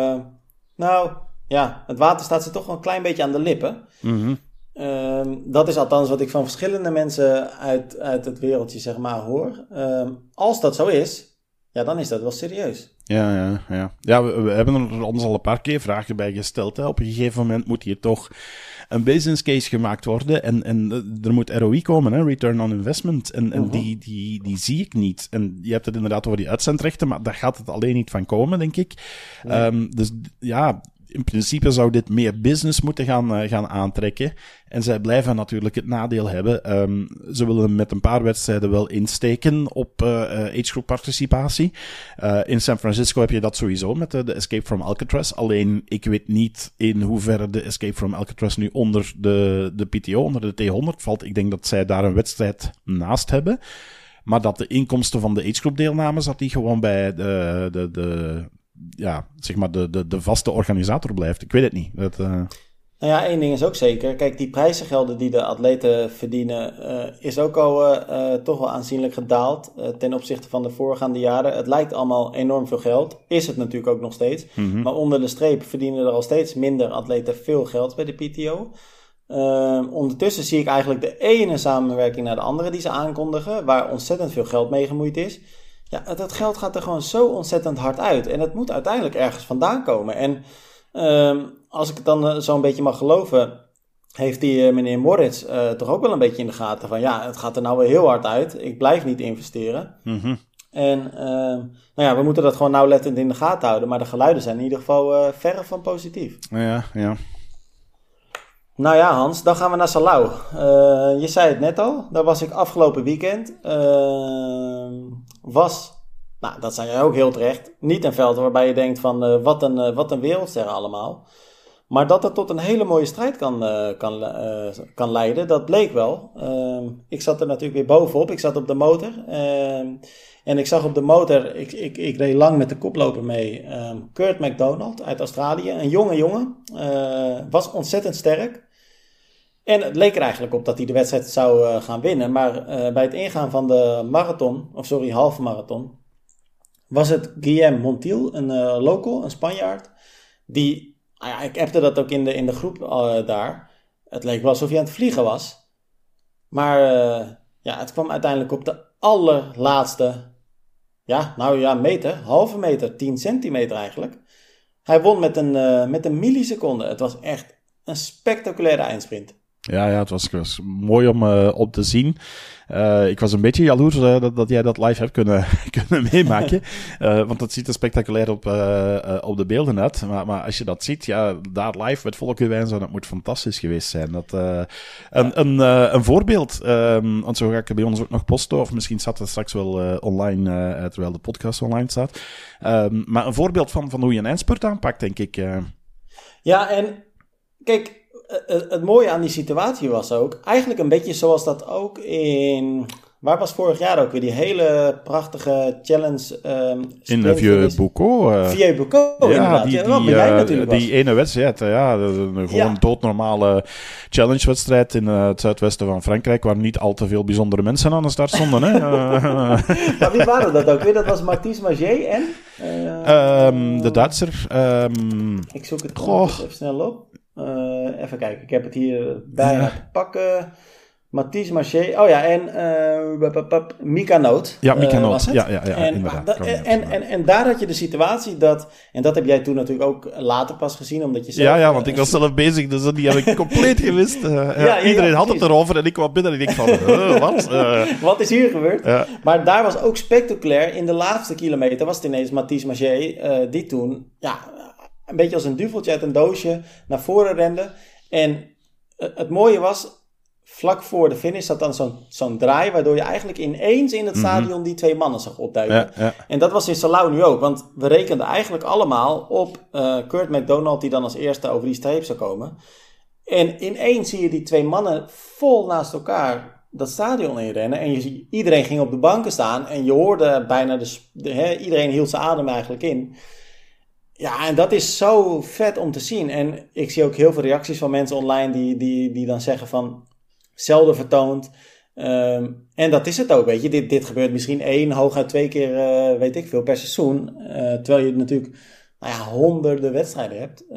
het water staat ze toch wel een klein beetje aan de lippen. Mm-hmm. Dat is althans wat ik van verschillende mensen uit het wereldje zeg maar hoor. Als dat zo is, dan is dat wel serieus. Ja, we hebben er ons al een paar keer vragen bij gesteld. Hè. Op een gegeven moment moet hier toch een business case gemaakt worden en er moet ROI komen, hè, return on investment. En die zie ik niet. En je hebt het inderdaad over die uitzendrechten, maar daar gaat het alleen niet van komen, denk ik. Nee. Dus in principe zou dit meer business moeten gaan aantrekken. En zij blijven natuurlijk het nadeel hebben. Ze willen met een paar wedstrijden wel insteken op agegroep participatie. In San Francisco heb je dat sowieso met de Escape from Alcatraz. Alleen, ik weet niet in hoeverre de Escape from Alcatraz nu onder de PTO, onder de T100 valt. Ik denk dat zij daar een wedstrijd naast hebben. Maar dat de inkomsten van de agegroep deelnames, dat die gewoon bij de vaste organisator blijft. Ik weet het niet. Nou ja, één ding is ook zeker. Kijk, die prijzengelden die de atleten verdienen, is ook al toch wel aanzienlijk gedaald ten opzichte van de voorgaande jaren. Het lijkt allemaal enorm veel geld. Is het natuurlijk ook nog steeds. Mm-hmm. Maar onder de streep verdienen er al steeds minder atleten veel geld bij de PTO. Ondertussen zie ik eigenlijk de ene samenwerking naar de andere die ze aankondigen, waar ontzettend veel geld mee gemoeid is. Ja, dat geld gaat er gewoon zo ontzettend hard uit. En het moet uiteindelijk ergens vandaan komen. En als ik het dan zo'n beetje mag geloven, heeft die meneer Moritz toch ook wel een beetje in de gaten van ja, het gaat er nou weer heel hard uit. Ik blijf niet investeren. Mm-hmm. En nou ja, we moeten dat gewoon nauwlettend in de gaten houden. Maar de geluiden zijn in ieder geval verre van positief. Ja. Nou ja, Hans, dan gaan we naar Salau. Je zei het net al, daar was ik afgelopen weekend. Nou, dat zei jij ook heel terecht, niet een veld waarbij je denkt van wat een wereldsterren allemaal. Maar dat het tot een hele mooie strijd kan leiden, dat bleek wel. Ik zat er natuurlijk weer bovenop, ik zat op de motor. En ik zag op de motor, ik reed lang met de koploper mee, Kurt McDonald uit Australië. Een jonge jongen, was ontzettend sterk. En het leek er eigenlijk op dat hij de wedstrijd zou gaan winnen. Maar bij het ingaan van de halve marathon, was het Guillem Montiel, een local, een Spanjaard. Die, ik appte dat ook in de groep daar. Het leek wel alsof hij aan het vliegen was. Maar het kwam uiteindelijk op de allerlaatste, meter, halve meter, 10 centimeter eigenlijk. Hij won met een milliseconde. Het was echt een spectaculaire eindsprint. Ja, het was mooi om op te zien. Ik was een beetje jaloers dat jij dat live hebt kunnen meemaken. Want dat ziet er spectaculair op de beelden uit. Maar als je dat ziet, daar live met volkenwijn, dat moet fantastisch geweest zijn. Een voorbeeld, want zo ga ik bij ons ook nog posten, of misschien staat het straks wel online, terwijl de podcast online staat. Maar een voorbeeld van hoe je een eindspurt aanpakt, denk ik. Ja, en kijk, het mooie aan die situatie was ook, eigenlijk een beetje zoals dat ook waar was vorig jaar ook weer die hele prachtige challenge? In Vieux-Boucaux. Vieux-Boucaux, inderdaad. Die ene wedstrijd, gewoon doodnormale challenge-wedstrijd in het zuidwesten van Frankrijk, waar niet al te veel bijzondere mensen aan de start stonden. Hè? Maar wie waren dat ook weer? Dat was Mathis Margier en? De Duitser. Ik zoek het even snel op. Even kijken, ik heb het hier bijna te pakken. Mathis Margier, en Mika Noot. Ja, Mika Noot, was het. Ja, inderdaad. En daar had je de situatie en dat heb jij toen natuurlijk ook later pas gezien, omdat je zelf... Ja, want ik was zelf bezig, dus die heb ik compleet gemist. Iedereen had het erover en ik kwam binnen en ik dacht van, wat? Wat is hier gebeurd? Ja. Maar daar was ook spectaculair, in de laatste kilometer was het ineens Mathis Margier, die toen, een beetje als een duveltje uit een doosje naar voren rende. En het mooie was, vlak voor de finish zat dan zo'n draai, waardoor je eigenlijk ineens in het stadion die twee mannen zag opduiken. Ja. En dat was in Salau nu ook, want we rekenden eigenlijk allemaal op Kurt McDonald, die dan als eerste over die streep zou komen. En ineens zie je die twee mannen vol naast elkaar dat stadion inrennen. En iedereen ging op de banken staan en je hoorde bijna iedereen hield zijn adem eigenlijk in. Ja, en dat is zo vet om te zien. En ik zie ook heel veel reacties van mensen online die dan zeggen van zelden vertoond. En dat is het ook, weet je. Dit gebeurt misschien 1, hooguit 2 keer, weet ik veel, per seizoen. Terwijl je natuurlijk honderden wedstrijden hebt.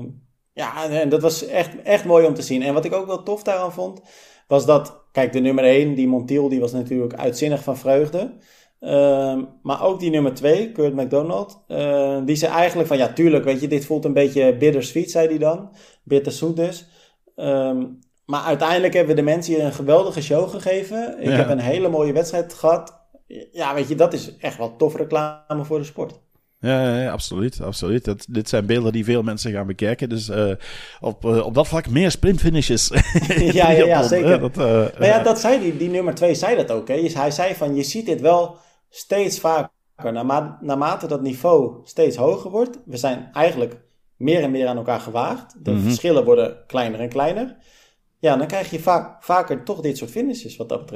En dat was echt mooi om te zien. En wat ik ook wel tof daaraan vond, was dat, kijk, de nummer 1, die Montiel, die was natuurlijk uitzinnig van vreugde. Maar ook die nummer 2, Kurt McDonald, die zei eigenlijk van, tuurlijk, weet je, dit voelt een beetje bittersweet, zei hij dan. Bitterzoet dus. Maar uiteindelijk hebben we de mensen hier een geweldige show gegeven. Ik heb een hele mooie wedstrijd gehad. Ja, weet je, dat is echt wel tof reclame voor de sport. Ja, absoluut. Dit zijn beelden die veel mensen gaan bekijken. Dus op dat vlak meer sprintfinishes. ja, zeker. Dat zei die nummer 2 zei dat ook. Hè. Hij zei van, je ziet dit wel steeds vaker. Naarmate dat niveau steeds hoger wordt. We zijn eigenlijk meer en meer aan elkaar gewaagd. De verschillen worden kleiner en kleiner. Ja, dan krijg je vaker toch dit soort finishes wat dat betreft.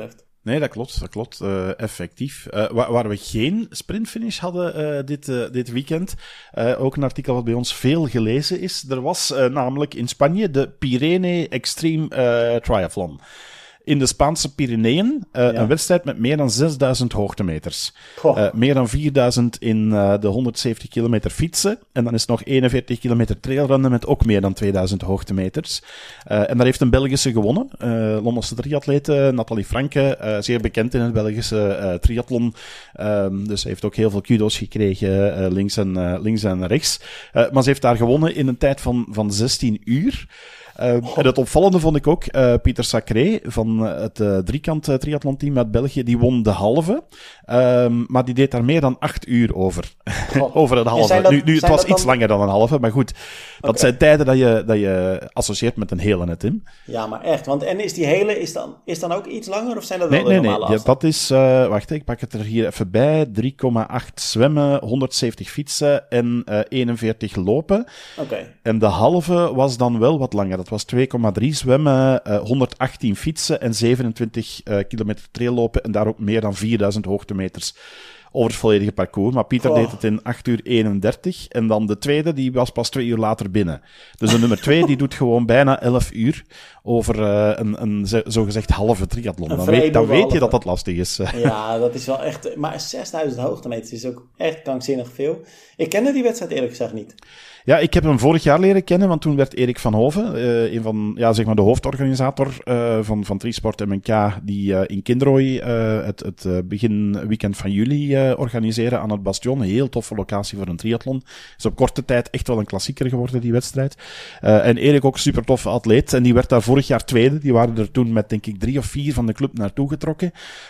Nee, dat klopt. Effectief. Waar we geen sprintfinish hadden dit weekend, ook een artikel wat bij ons veel gelezen is, er was namelijk in Spanje de Pyrenee Extreme Triathlon. In de Spaanse Pyreneeën, een wedstrijd met meer dan 6000 hoogtemeters. Meer dan 4000 in de 170 kilometer fietsen. En dan is nog 41 kilometer trailrunnen met ook meer dan 2000 hoogtemeters. En daar heeft een Belgische gewonnen. Londense triatlete Nathalie Franke, zeer bekend in het Belgische triathlon. Dus ze heeft ook heel veel kudo's gekregen, links en rechts. Maar ze heeft daar gewonnen in een tijd van 16 uur. En het opvallende vond ik ook, Pieter Sacré van het driekant triathlon-team uit België, die won de halve. Maar die deed daar meer dan 8 uur over. Over een halve. Nu het was iets langer dan een halve, maar goed. Dat zijn tijden dat je associeert met een hele, hè, Tim. Ja, maar echt. En is die hele is dan ook iets langer, of zijn dat wel de normale afstanden? Ja, dat is, wacht, ik pak het er hier even bij. 3,8 zwemmen, 170 fietsen en 41 lopen. Okay. En de halve was dan wel wat langer. Dat was 2,3 zwemmen, 118 fietsen en 27 kilometer traillopen en daar ook meer dan 4000 hoogtemeters over het volledige parcours. Maar Pieter deed het in 8 uur 31 en dan de tweede, die was pas 2 uur later binnen. Dus de nummer 2, die doet gewoon bijna 11 uur over een zogezegd halve triathlon. Dan weet je dat dat lastig is. Ja, dat is wel echt... Maar 6000 hoogtemeters is ook echt krankzinnig veel. Ik kende die wedstrijd eerlijk gezegd niet. Ja, ik heb hem vorig jaar leren kennen, want toen werd Erik van Hoven, een van, zeg maar de hoofdorganisator van Trisport MNK, die in Kinrooi het beginweekend van juli organiseren aan het Bastion. Een heel toffe locatie voor een triathlon. Is op korte tijd echt wel een klassieker geworden, die wedstrijd. En Erik ook super toffe atleet, en die werd daar vorig jaar tweede. Die waren er toen met, denk ik, 3 of 4 van de club naartoe getrokken.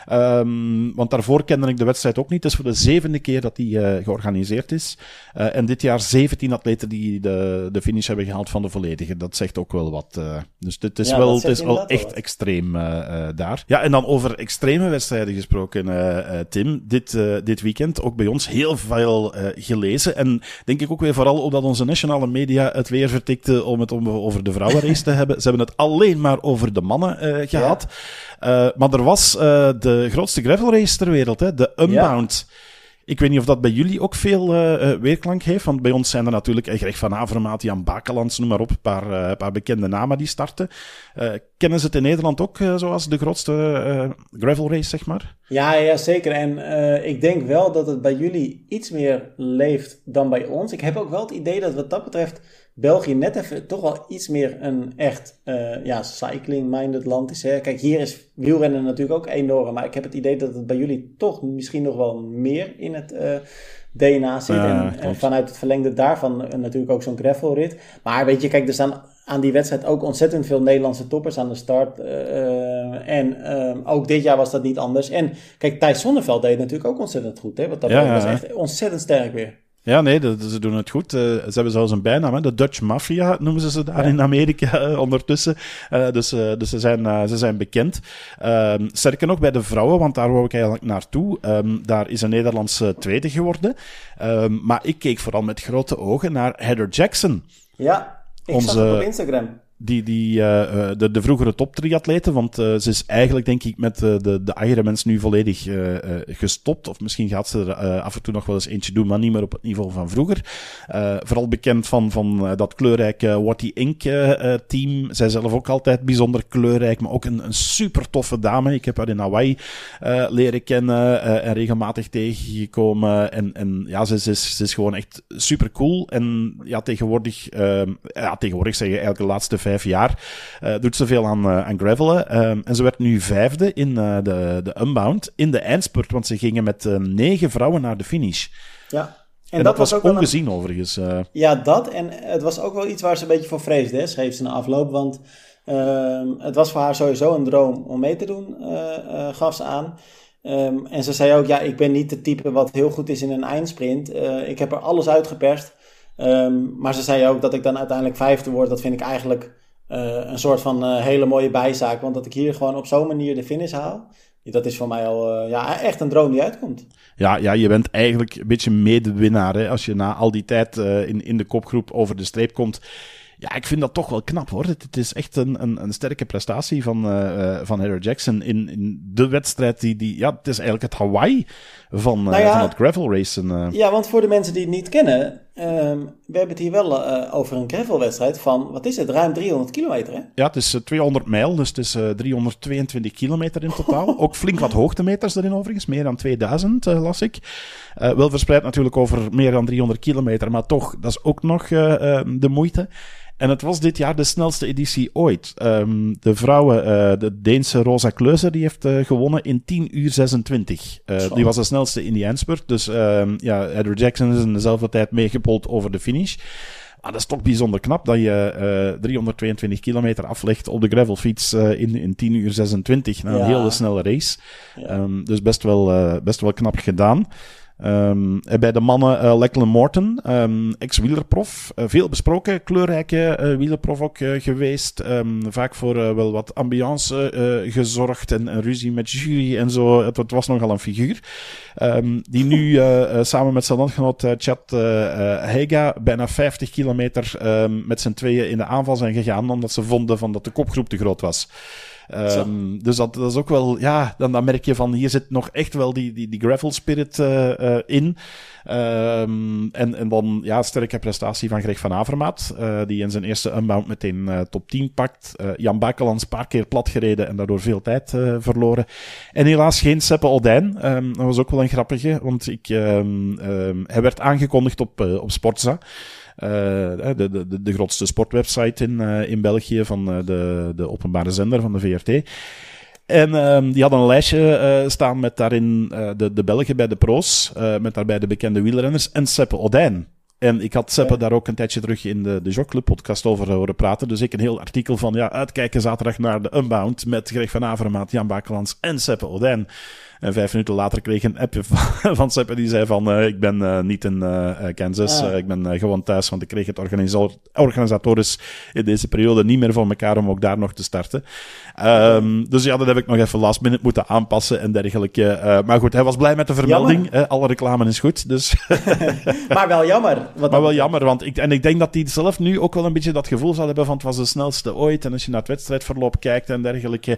Want daarvoor kende ik de wedstrijd ook niet. Het is voor de 7e keer dat die georganiseerd is. En dit jaar 17 atleten die de finish hebben gehaald van de volledige. Dat zegt ook wel wat. Dus het is wel echt extreem daar. Ja, en dan over extreme wedstrijden gesproken, Tim. Dit weekend ook bij ons heel veel gelezen. En denk ik ook weer vooral omdat onze nationale media het weer vertikte om het over de vrouwenrace te hebben. Ze hebben het alleen maar over de mannen gehad. Ja. Maar er was de grootste gravelrace ter wereld, hè, de Unbound. Ja. Ik weet niet of dat bij jullie ook veel weerklank heeft, want bij ons zijn er natuurlijk Greg van Avermaat, Jan Bakelands, noem maar op, een paar bekende namen die starten. Kennen ze het in Nederland ook zoals de grootste gravel race, zeg maar? Ja, zeker. En ik denk wel dat het bij jullie iets meer leeft dan bij ons. Ik heb ook wel het idee dat wat dat betreft België net even toch wel iets meer een echt cycling-minded land is. Hè? Kijk, hier is wielrennen natuurlijk ook enorm, maar ik heb het idee dat het bij jullie toch misschien nog wel meer in het DNA zit. En vanuit het verlengde daarvan natuurlijk ook zo'n gravelrit. Maar weet je, kijk, er staan aan die wedstrijd ook ontzettend veel Nederlandse toppers aan de start. Ook dit jaar was dat niet anders. En kijk, Thijs Zonneveld deed natuurlijk ook ontzettend goed. Hè? Want dat was echt ontzettend sterk weer. Ja, nee, ze doen het goed. Ze hebben zelfs een bijnaam, hè? De Dutch Mafia noemen ze daar in Amerika ondertussen. Dus ze zijn bekend. Sterker nog bij de vrouwen, want daar wou ik eigenlijk naartoe. Daar is een Nederlandse tweede geworden. Maar ik keek vooral met grote ogen naar Heather Jackson. Ja, ik zag het op Instagram. De vroegere toptriatleten, want ze is eigenlijk, denk ik, met de Ironmans nu volledig gestopt. Of misschien gaat ze er af en toe nog wel eens eentje doen, maar niet meer op het niveau van vroeger. Vooral bekend van dat kleurrijke Watty Inc. team. Zij zelf ook altijd bijzonder kleurrijk, maar ook een super toffe dame. Ik heb haar in Hawaii leren kennen en regelmatig tegengekomen. En ja, ze is gewoon echt super cool. En ja, tegenwoordig zeg je eigenlijk de laatste 5 jaar doet ze veel aan gravelen. En ze werd nu 5e in de Unbound in de eindspurt, want ze gingen met 9 vrouwen naar de finish. Ja. En dat was ook ongezien overigens. Ja, dat. En het was ook wel iets waar ze een beetje voor vreesde, hè, schreef ze na afloop. Want het was voor haar sowieso een droom om mee te doen, gaf ze aan. En ze zei ook, ja, ik ben niet de type wat heel goed is in een eindsprint. Ik heb er alles uitgeperst. Maar ze zei ook dat ik dan uiteindelijk 5e word. Dat vind ik eigenlijk een soort van hele mooie bijzaak. Want dat ik hier gewoon op zo'n manier de finish haal. Dat is voor mij al echt een droom die uitkomt. Ja, je bent eigenlijk een beetje medewinnaar. Hè? Als je na al die tijd in de kopgroep over de streep komt. Ja, ik vind dat toch wel knap, hoor. Het is echt een sterke prestatie van Heather Jackson in de wedstrijd ja, het is eigenlijk het Hawaii van het gravel racen. Ja, want voor de mensen die het niet kennen, we hebben het hier wel over een gravelwedstrijd van, wat is het, ruim 300 kilometer, hè? Ja, het is 200 mijl, dus het is 322 kilometer in totaal. Ook flink wat hoogtemeters erin overigens, meer dan 2000 las ik. Wel verspreid natuurlijk over meer dan 300 kilometer, maar toch, dat is ook nog de moeite. En het was dit jaar de snelste editie ooit. De vrouwen, de Deense Rosa Kleuser, die heeft gewonnen in 10 uur 26. Die was de snelste in die eindspurt. Dus Heather Jackson is in dezelfde tijd meegepold over de finish. Maar dat is toch bijzonder knap dat je 322 kilometer aflegt op de gravelfiets in 10 uur 26. Na een hele snelle race. Ja. Dus best wel knap gedaan. Bij de mannen Lachlan Morton, ex-wielerprof. Veel besproken, kleurrijke wielerprof ook geweest. Vaak voor wel wat ambiance gezorgd en ruzie met jury en zo. Het was nogal een figuur. Die nu samen met zijn landgenoot Chad Heiga bijna 50 kilometer met z'n tweeën in de aanval zijn gegaan, omdat ze vonden dat de kopgroep te groot was. Dus dat is ook wel, ja, dan merk je van hier zit nog echt wel die gravel spirit in. En dan, ja, sterke prestatie van Greg van Avermaat, die in zijn eerste unbound meteen top 10 pakt. Jan Bakelands een paar keer plat gereden en daardoor veel tijd verloren. En helaas geen Seppe Odijn. Dat was ook wel een grappige, want hij werd aangekondigd op Sportza. De grootste sportwebsite in België van de openbare zender van de VRT. En die hadden een lijstje staan met daarin de Belgen bij de pro's, met daarbij de bekende wielrenners en Seppe Odijn. En ik had Seppe daar ook een tijdje terug in de Jogclub podcast over horen praten. Dus ik een heel artikel van uitkijken zaterdag naar de Unbound met Greg van Avermaat, Jan Bakelands en Seppe Odijn. En 5 minuten later kreeg ik een appje van Seppe die zei van ik ben niet in Kansas, ik ben gewoon thuis, want ik kreeg het organisatorisch in deze periode niet meer voor elkaar om ook daar nog te starten. Dus ja, dat heb ik nog even last minute moeten aanpassen en dergelijke. Maar goed, hij was blij met de vermelding. Alle reclame is goed, dus... Maar wel jammer. Wel jammer, want ik denk dat hij zelf nu ook wel een beetje dat gevoel zal hebben van het was de snelste ooit. En als je naar het wedstrijdverloop kijkt en dergelijke.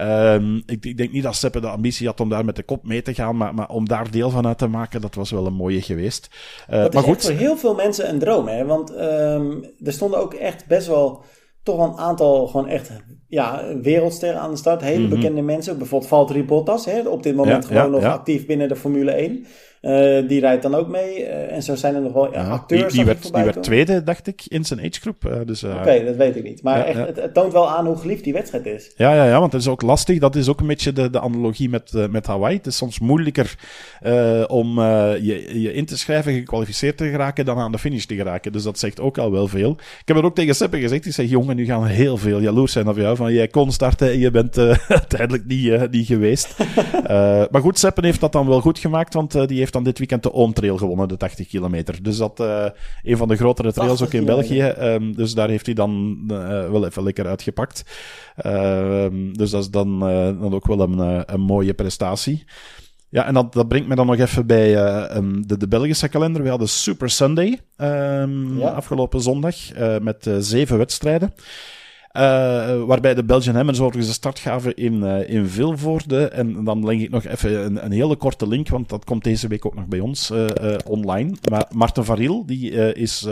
Ik denk niet dat Seppe de ambitie had om daar met de kop mee te gaan, maar om daar deel van uit te maken, dat was wel een mooie geweest. Dat is goed. Voor heel veel mensen een droom, hè? Want er stonden ook echt best wel toch een aantal gewoon echt wereldsterren aan de start. Hele bekende mensen. Bijvoorbeeld Valtteri Bottas, hè? Op dit moment nog actief binnen de Formule 1. Die rijdt dan ook mee. En zo zijn er nog wel acteurs. Die werd tweede, dacht ik, in zijn agegroep. Oké, dat weet ik niet. Maar het toont wel aan hoe geliefd die wedstrijd is. Ja, want het is ook lastig. Dat is ook een beetje de analogie met Hawaii. Het is soms moeilijker om je in te schrijven, gekwalificeerd te geraken, dan aan de finish te geraken. Dus dat zegt ook al wel veel. Ik heb het ook tegen Seppe gezegd. Ik zeg, jongen, nu gaan heel veel jaloers zijn op jou. Van jij kon starten en je bent uiteindelijk niet geweest. Maar goed, Seppe heeft dat dan wel goed gemaakt, want die heeft dan dit weekend de Oom Trail gewonnen, de 80 kilometer. Dus dat een van de grotere trails ook in België. Dus daar heeft hij dan wel even lekker uitgepakt. Dus dat is dan ook wel een mooie prestatie. Ja, en dat brengt me dan nog even bij de Belgische kalender. We hadden Super Sunday afgelopen zondag met 7 wedstrijden. Waarbij de Belgian Hammers overigens de start gaven in Vilvoorde. En dan leg ik nog even een hele korte link, want dat komt deze week ook nog bij ons online. Maar Marten Variel, die is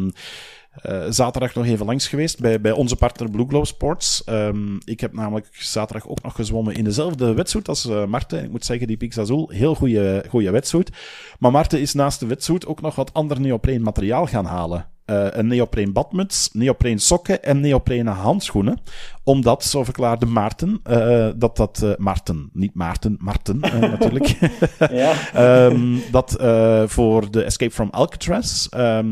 zaterdag nog even langs geweest bij onze partner Blue Glow Sports. Ik heb namelijk zaterdag ook nog gezwommen in dezelfde wetsuit als Marten. Ik moet zeggen, die Pix Azul, heel goede wetsuit. Maar Marten is naast de wetsuit ook nog wat ander neopreen materiaal gaan halen. Een neopreen badmuts, neopreen sokken en neoprene handschoenen. Omdat, zo verklaarde Maarten, Marten, niet Maarten, Marten natuurlijk. Dat voor de Escape from Alcatraz,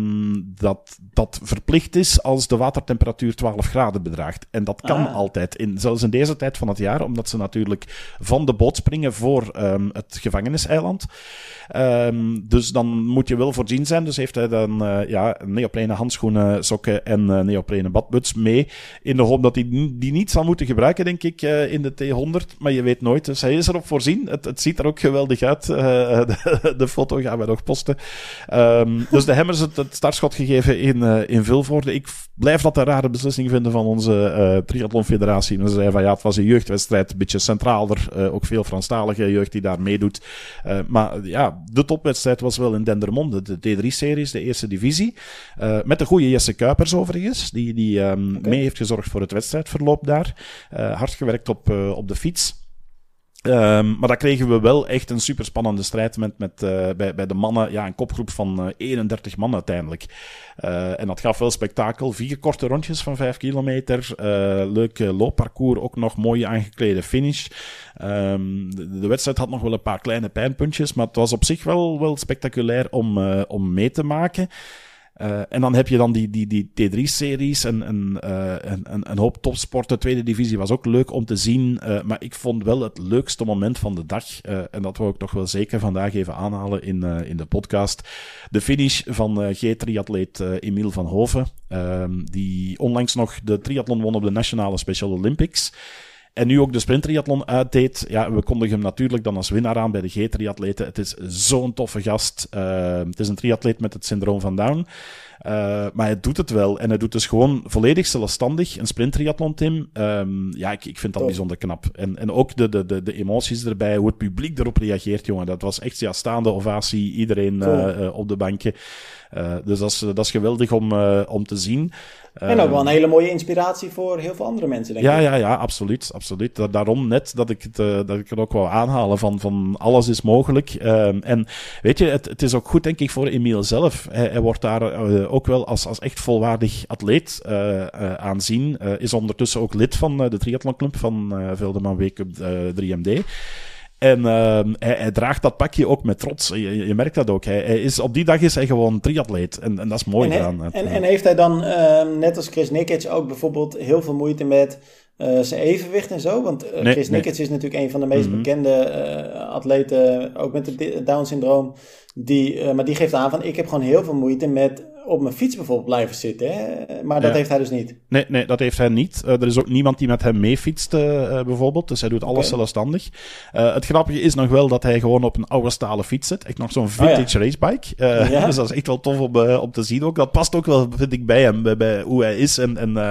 dat verplicht is als de watertemperatuur 12 graden bedraagt. En dat kan altijd, zelfs in deze tijd van het jaar, omdat ze natuurlijk van de boot springen voor het gevangeniseiland. Dus dan moet je wel voorzien zijn. Dus heeft hij dan een neoprene neoprene handschoenen, sokken en neoprene badmuts mee. In de hoop dat hij die niet zal moeten gebruiken, denk ik, in de T100. Maar je weet nooit. Dus hij is erop voorzien. Het ziet er ook geweldig uit. De foto gaan we nog posten. Dus de Hammers het startschot gegeven in Vilvoorde. Ik blijf dat een rare beslissing vinden van onze triathlonfederatie. En ze zeiden van het was een jeugdwedstrijd, een beetje centraler. Ook veel Franstalige jeugd die daar meedoet. Maar ja, de topwedstrijd was wel in Dendermonde. De T3-series, de eerste divisie. Met de goede Jesse Kuipers overigens. Die mee heeft gezorgd voor het wedstrijdverloop daar. Hard gewerkt op de fiets. Maar daar kregen we wel echt een superspannende strijd bij de mannen. Ja, een kopgroep van 31 man uiteindelijk. En dat gaf wel spektakel. 4 korte rondjes van 5 kilometer. Leuk loopparcours, ook nog mooi aangeklede finish. De wedstrijd had nog wel een paar kleine pijnpuntjes, maar het was op zich wel spectaculair om mee te maken. En dan heb je dan die T3-series en een hoop topsporten. Tweede divisie was ook leuk om te zien. Maar ik vond wel het leukste moment van de dag. En dat wil ik toch wel zeker vandaag even aanhalen in de podcast. De finish van G-triatleet Emiel van Hoven. Die onlangs nog de triathlon won op de Nationale Special Olympics. En nu ook de sprinttriathlon uitdeed. Ja, we kondigen hem natuurlijk dan als winnaar aan bij de G-triatleten. Het is zo'n toffe gast. Het is een triatleet met het syndroom van Down. Maar hij doet het wel. En hij doet dus gewoon volledig zelfstandig een sprinttriathlon, Tim. Ik vind dat bijzonder knap. En ook de emoties erbij, hoe het publiek erop reageert, jongen. Dat was echt staande ovatie. Iedereen op de banken. Dus dat is geweldig om te zien. En ook wel een hele mooie inspiratie voor heel veel andere mensen, denk ik. Ja, absoluut. Daarom net dat ik het ook wou aanhalen van alles is mogelijk. En weet je, het is ook goed, denk ik, voor Emiel zelf. Hij wordt daar ook wel als echt volwaardig atleet aanzien. Is ondertussen ook lid van de triathlonclub van Veldeman Week 3MD. En hij draagt dat pakje ook met trots. Je merkt dat ook. Op die dag is hij gewoon triatleet. En dat is mooi gedaan. En heeft hij dan, net als Chris Nikic, ook bijvoorbeeld heel veel moeite met zijn evenwicht en zo? Want Chris Nikic is natuurlijk een van de meest bekende atleten, ook met het Down-syndroom. Maar die geeft aan van, ik heb gewoon heel veel moeite met op mijn fiets bijvoorbeeld blijven zitten. Hè? Maar dat heeft hij dus niet. Nee, dat heeft hij niet. Er is ook niemand die met hem meefietst, bijvoorbeeld. Dus hij doet alles zelfstandig. Het grappige is nog wel dat hij gewoon op een oude stalen fiets zit. Echt nog zo'n vintage racebike. Dus dat is echt wel tof om te zien ook. Dat past ook wel, vind ik, bij hem. Bij hoe hij is.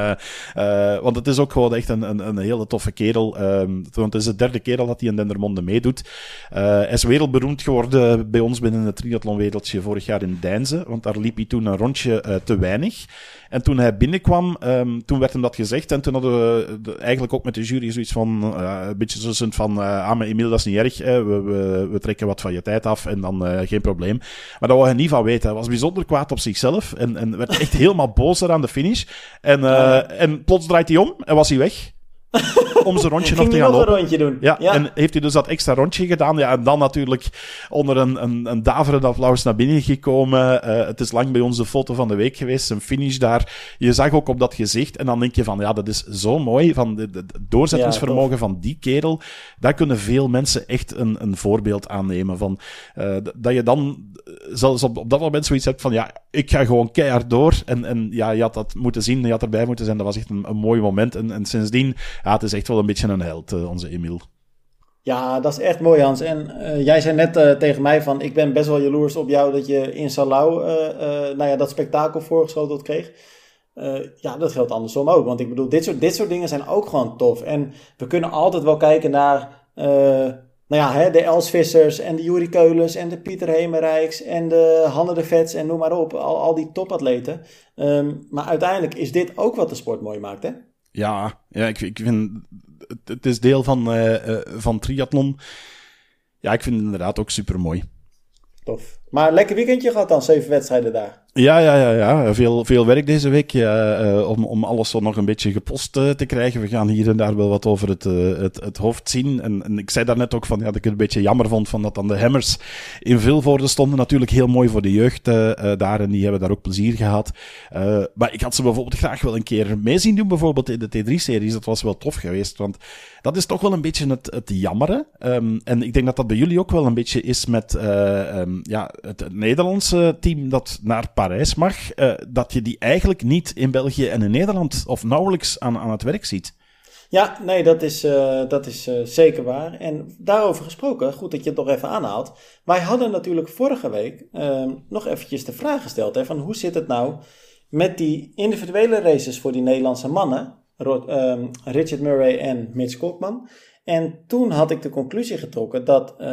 Want het is ook gewoon echt een hele toffe kerel. Want het is de 3e keer al dat hij in Dendermonde meedoet. Hij is wereldberoemd geworden bij ons binnen het triathlonwereldje vorig jaar in Deinze. Want daar liep hij toen een rondje te weinig. En toen hij binnenkwam, toen werd hem dat gezegd. En toen hadden we eigenlijk ook met de jury zoiets van, een beetje zo van, maar Emiel, dat is niet erg. We trekken wat van je tijd af en dan geen probleem. Maar dat wou hij niet van weten. Hij was bijzonder kwaad op zichzelf en werd echt helemaal boos aan de finish. En plots draait hij om en was hij weg. Om zijn rondje nog te gaan lopen. Een rondje doen. Ja, en heeft hij dus dat extra rondje gedaan. Ja, en dan natuurlijk onder een daverend applaus naar binnen gekomen. Het is lang bij ons de foto van de week geweest. Zijn finish daar. Je zag ook op dat gezicht. En dan denk je van, ja, dat is zo mooi. Van het doorzettingsvermogen van die kerel. Daar kunnen veel mensen echt een voorbeeld aan nemen. Van, dat je dan zelfs op dat moment zoiets hebt van, ja, ik ga gewoon keihard door. En ja, je had dat moeten zien. Je had erbij moeten zijn. Dat was echt een mooi moment. En sindsdien, ja, het is echt wel een beetje een held, onze Emiel. Ja, dat is echt mooi, Hans. En jij zei net tegen mij van, ik ben best wel jaloers op jou dat je in Salau dat spektakel voorgeschoteld kreeg. Ja, dat geldt andersom ook. Want ik bedoel, dit soort dingen zijn ook gewoon tof. En we kunnen altijd wel kijken naar de Els Vissers en de Juri Keulens en de Pieter Hemerijks en de Hanne de Vets en noem maar op. Al die topatleten. Maar uiteindelijk is dit ook wat de sport mooi maakt, hè? Ja, ik vind... Het is deel van triathlon. Ja, ik vind het inderdaad ook supermooi. Tof. Maar lekker weekendje gehad dan, 7 wedstrijden daar. Ja. Veel werk deze week om alles zo nog een beetje gepost te krijgen. We gaan hier en daar wel wat over het hoofd zien. En ik zei daarnet ook van, dat ik het een beetje jammer vond van dat dan de Hammers in Vilvoorde stonden. Natuurlijk heel mooi voor de jeugd daar en die hebben daar ook plezier gehad. Maar ik had ze bijvoorbeeld graag wel een keer mee zien doen, bijvoorbeeld in de T3-series. Dat was wel tof geweest, want Dat is toch wel een beetje het jammere. En ik denk dat dat bij jullie ook wel een beetje is met het Nederlandse team dat naar Parijs mag. Dat je die eigenlijk niet in België en in Nederland of nauwelijks aan het werk ziet. Ja, nee, dat is zeker waar. En daarover gesproken, goed dat je het nog even aanhaalt. Wij hadden natuurlijk vorige week nog eventjes de vraag gesteld. Hè, van hoe zit het nou met die individuele races voor die Nederlandse mannen? Richard Murray en Mitch Koopman. En toen had ik de conclusie getrokken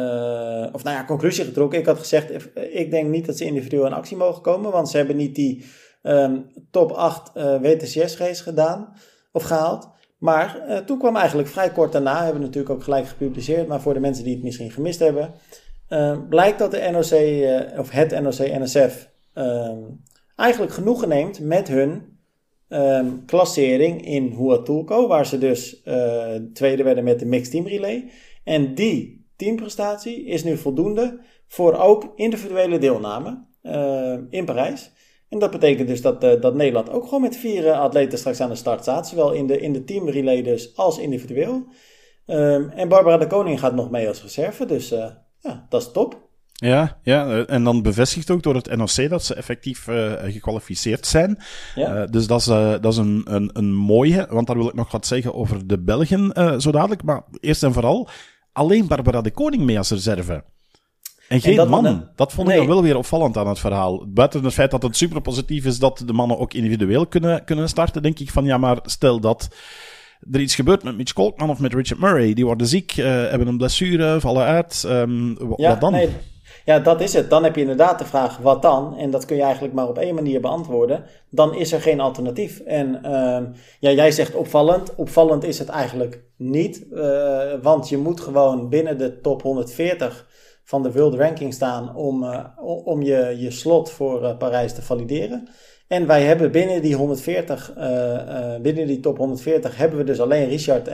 ik had gezegd, ik denk niet dat ze individueel in actie mogen komen. Want ze hebben niet die top 8 WTCS race gedaan of gehaald. Maar toen kwam eigenlijk vrij kort daarna, hebben we natuurlijk ook gelijk gepubliceerd, maar voor de mensen die het misschien gemist hebben, blijkt dat de NOC, of het NOC-NSF, eigenlijk genoegen neemt met hun klassering in Huatulco, waar ze dus tweede werden met de Mixed Team Relay. En die teamprestatie is nu voldoende voor ook individuele deelname in Parijs. En dat betekent dus dat Nederland ook gewoon met 4 atleten straks aan de start staat. Zowel in de teamrelay dus als individueel. En Barbara de Koning gaat nog mee als reserve. Dus dat is top. Ja, en dan bevestigd ook door het NOC dat ze effectief gekwalificeerd zijn. Ja. Dus dat is een mooie, want daar wil ik nog wat zeggen over de Belgen zo dadelijk. Maar eerst en vooral, alleen Barbara de Koning mee als reserve. En geen man. Dat vond ik dan wel weer opvallend aan het verhaal. Buiten het feit dat het super positief is dat de mannen ook individueel kunnen starten, denk ik van ja, maar stel dat er iets gebeurt met Mitch Koopman of met Richard Murray. Die worden ziek, hebben een blessure, vallen uit. Wat dan? Nee. Ja, dat is het. Dan heb je inderdaad de vraag, wat dan? En dat kun je eigenlijk maar op één manier beantwoorden. Dan is er geen alternatief. En jij zegt opvallend. Opvallend is het eigenlijk niet. Want je moet gewoon binnen de top 140 van de World Ranking staan om je slot voor Parijs te valideren. En wij hebben binnen die 140, binnen die top 140, hebben we dus alleen Richard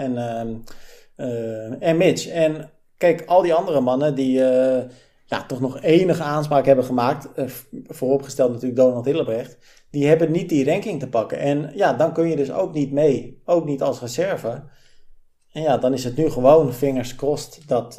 en Mitch. En kijk, al die andere mannen die toch nog enige aanspraak hebben gemaakt, vooropgesteld natuurlijk Donald Hillebrecht, die hebben niet die ranking te pakken. En ja, dan kun je dus ook niet mee, ook niet als reserve. En ja, dan is het nu gewoon fingers crossed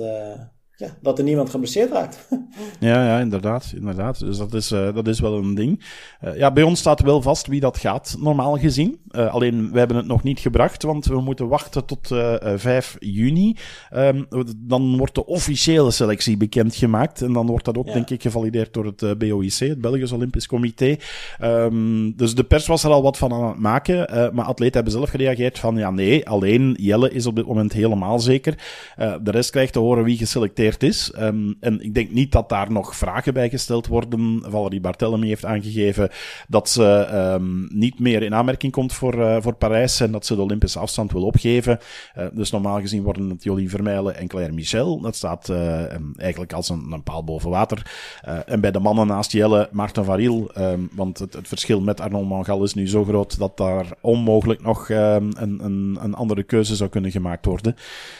dat er niemand geblesseerd raakt. Ja, inderdaad. Dus dat is wel een ding. Bij ons staat wel vast wie dat gaat, normaal gezien. Alleen, we hebben het nog niet gebracht, want we moeten wachten tot 5 juni. Dan wordt de officiële selectie bekendgemaakt. En dan wordt dat ook, denk ik, gevalideerd door het BOIC, het Belgisch Olympisch Comité. Dus de pers was er al wat van aan het maken. Maar atleten hebben zelf gereageerd van, ja, nee, alleen Jelle is op dit moment helemaal zeker. De rest krijgt te horen wie geselecteerd is. En ik denk niet dat daar nog vragen bij gesteld worden. Valerie Barthélemy heeft aangegeven dat ze niet meer in aanmerking komt voor Parijs en dat ze de Olympische afstand wil opgeven. Dus normaal gezien worden het Jolien Vermeijlen en Claire Michel. Dat staat eigenlijk als een paal boven water. En bij de mannen naast Jelle, Maarten van Riel. Want het verschil met Arnold Mangal is nu zo groot dat daar onmogelijk nog een andere keuze zou kunnen gemaakt worden.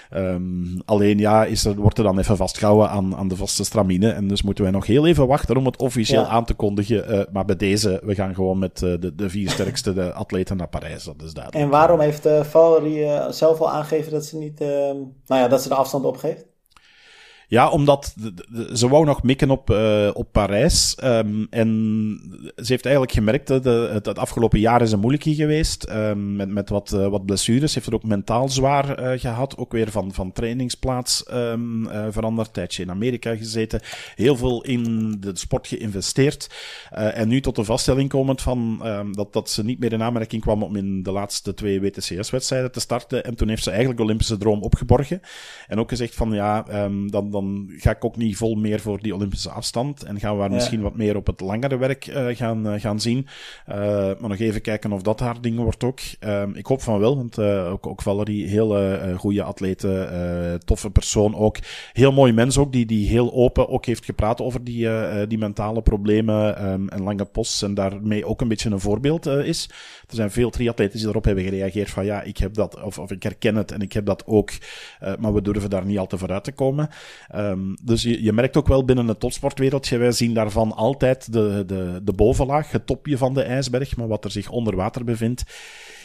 Alleen wordt er dan even vastgehouden aan de vaste stramine. En dus moeten wij nog heel even wachten om het officieel aan te kondigen. Maar bij deze, we gaan gewoon met de 4 sterkste atleten naar Parijs. Dat is duidelijk. En waarom heeft Valerie zelf al aangegeven dat ze niet, dat ze de afstand opgeeft? Ja, omdat ze wou nog mikken op Parijs. En ze heeft eigenlijk gemerkt dat het afgelopen jaar is een moeilijkie geweest. Met wat blessures. Ze heeft het ook mentaal zwaar gehad. Ook weer van trainingsplaats veranderd. Tijdje in Amerika gezeten. Heel veel in de sport geïnvesteerd. En nu tot de vaststelling komend van dat ze niet meer in aanmerking kwam om in de laatste 2 WTCS-wedstrijden te starten. En toen heeft ze eigenlijk de Olympische droom opgeborgen. En ook gezegd van dan ga ik ook niet vol meer voor die Olympische afstand. En gaan we misschien wat meer op het langere werk gaan zien. Maar nog even kijken of dat haar ding wordt ook. Ik hoop van wel, want ook Valerie, heel goede atlete, toffe persoon ook. Heel mooi mens ook, die heel open ook heeft gepraat over die mentale problemen en lange posts. En daarmee ook een beetje een voorbeeld is. Er zijn veel triatleten die erop hebben gereageerd van ja, ik heb dat, of ik herken het en ik heb dat ook. Maar we durven daar niet al te vooruit te komen. Dus je merkt ook wel binnen het topsportwereldje, wij zien daarvan altijd de bovenlaag, het topje van de ijsberg, maar wat er zich onder water bevindt,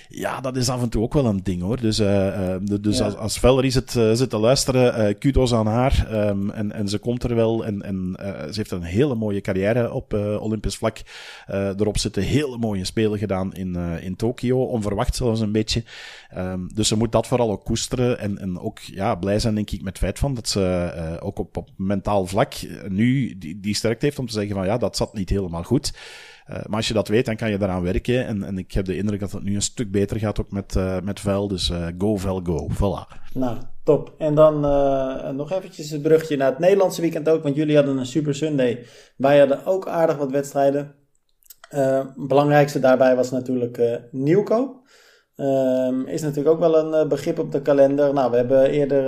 Ja, dat is af en toe ook wel een ding, hoor. Dus als Valerie zit te luisteren, kudos aan haar. En ze komt er wel. En ze heeft een hele mooie carrière op Olympisch vlak. Erop zitten hele mooie spelen gedaan in Tokio. Onverwacht zelfs een beetje. Dus ze moet dat vooral ook koesteren. En ook blij zijn, denk ik, met het feit van dat ze ook op mentaal vlak nu die sterkte heeft om te zeggen van dat zat niet helemaal goed. Maar als je dat weet, dan kan je daaraan werken. En ik heb de indruk dat het nu een stuk beter gaat ook met Vel. Dus go Vel, go. Voilà. Nou, top. En dan nog eventjes het brugje naar het Nederlandse weekend ook. Want jullie hadden een Super Sunday. Wij hadden ook aardig wat wedstrijden. Het belangrijkste daarbij was natuurlijk Nieuwkoop. Is natuurlijk ook wel een begrip op de kalender. Nou, we hebben eerder...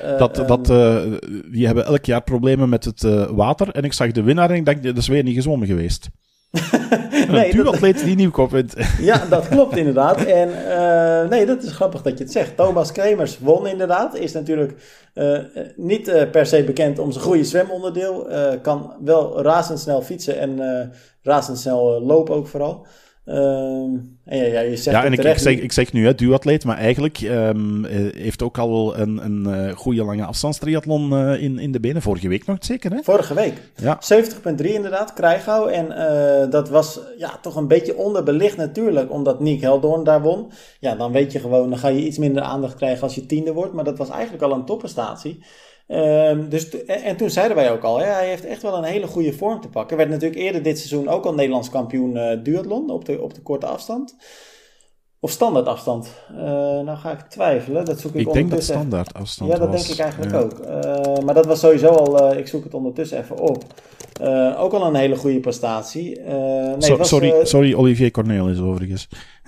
die hebben elk jaar problemen met het water. En ik zag de winnaar en ik dacht, dat is weer niet gezwommen geweest. Een duatleet die Nieuwkoop wint. Ja, dat klopt inderdaad. En dat is grappig dat je het zegt. Thomas Kremers won inderdaad. Is natuurlijk niet per se bekend om zijn goede zwemonderdeel. Kan wel razendsnel fietsen en razendsnel lopen ook vooral. Je zegt ik zeg nu duatleet, maar eigenlijk heeft ook al een goede lange afstandstriathlon in de benen. Vorige week nog zeker, hè? Vorige week. Ja. 70,3 inderdaad, Krijgouw. En dat was toch een beetje onderbelicht natuurlijk, omdat Niek Heldoorn daar won. Ja, dan weet je gewoon, dan ga je iets minder aandacht krijgen als je 10e wordt. Maar dat was eigenlijk al een topprestatie. En toen zeiden wij ook al, hij heeft echt wel een hele goede vorm te pakken. Werd natuurlijk eerder dit seizoen ook al Nederlands kampioen duathlon op de korte afstand. Of standaard afstand. Nou ga ik twijfelen. Dat zoek ik denk dat standaard afstand was. Ja, dat denk ik eigenlijk ook. Maar dat was sowieso al, ik zoek het ondertussen even op. Ook al een hele goede prestatie. Sorry, Olivier Cornelis overigens.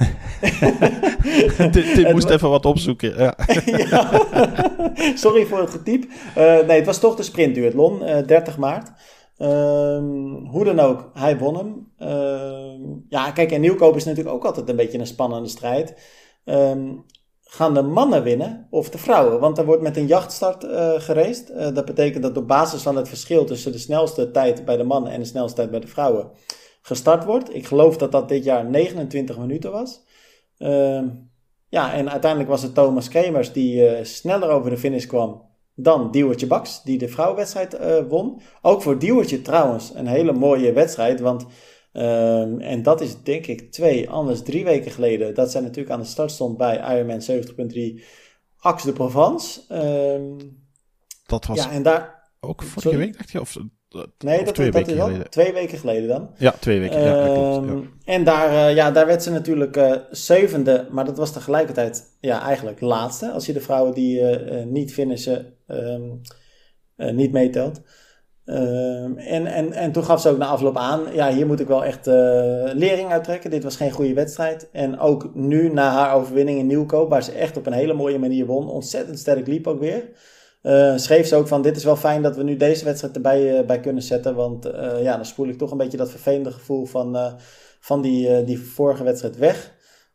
Tim moest even wat opzoeken. Ja. Ja. Sorry voor het getyp. Het was toch de sprintduathlon, 30 maart. Hoe dan ook, hij won hem. Kijk, en Nieuwkoop is natuurlijk ook altijd een beetje een spannende strijd. Gaan de mannen winnen of de vrouwen? Want er wordt met een jachtstart geraced. Dat betekent dat op basis van het verschil tussen de snelste tijd bij de mannen en de snelste tijd bij de vrouwen gestart wordt. Ik geloof dat dat dit jaar 29 minuten was. En uiteindelijk was het Thomas Kremers die sneller over de finish kwam dan Diewertje Baks, die de vrouwenwedstrijd won. Ook voor Diewertje trouwens een hele mooie wedstrijd, want en dat is denk ik 3 weken geleden, dat zij natuurlijk aan de start stond bij Ironman 70.3 Axe de Provence. Dat was en daar ook vorige week, dacht je? Nee, dat is al 2 weken geleden dan. Ja, 2 weken, klopt. Ja. En daar werd ze natuurlijk 7e, maar dat was tegelijkertijd eigenlijk laatste. Als je de vrouwen die niet finishen niet meetelt. En toen gaf ze ook na afloop aan, hier moet ik wel echt lering uittrekken. Dit was geen goede wedstrijd. En ook nu, na haar overwinning in Nieuwkoop, waar ze echt op een hele mooie manier won, ontzettend sterk liep ook weer. Schreef ze ook van, dit is wel fijn dat we nu deze wedstrijd erbij bij kunnen zetten. Want dan spoel ik toch een beetje dat vervelende gevoel van die vorige wedstrijd weg.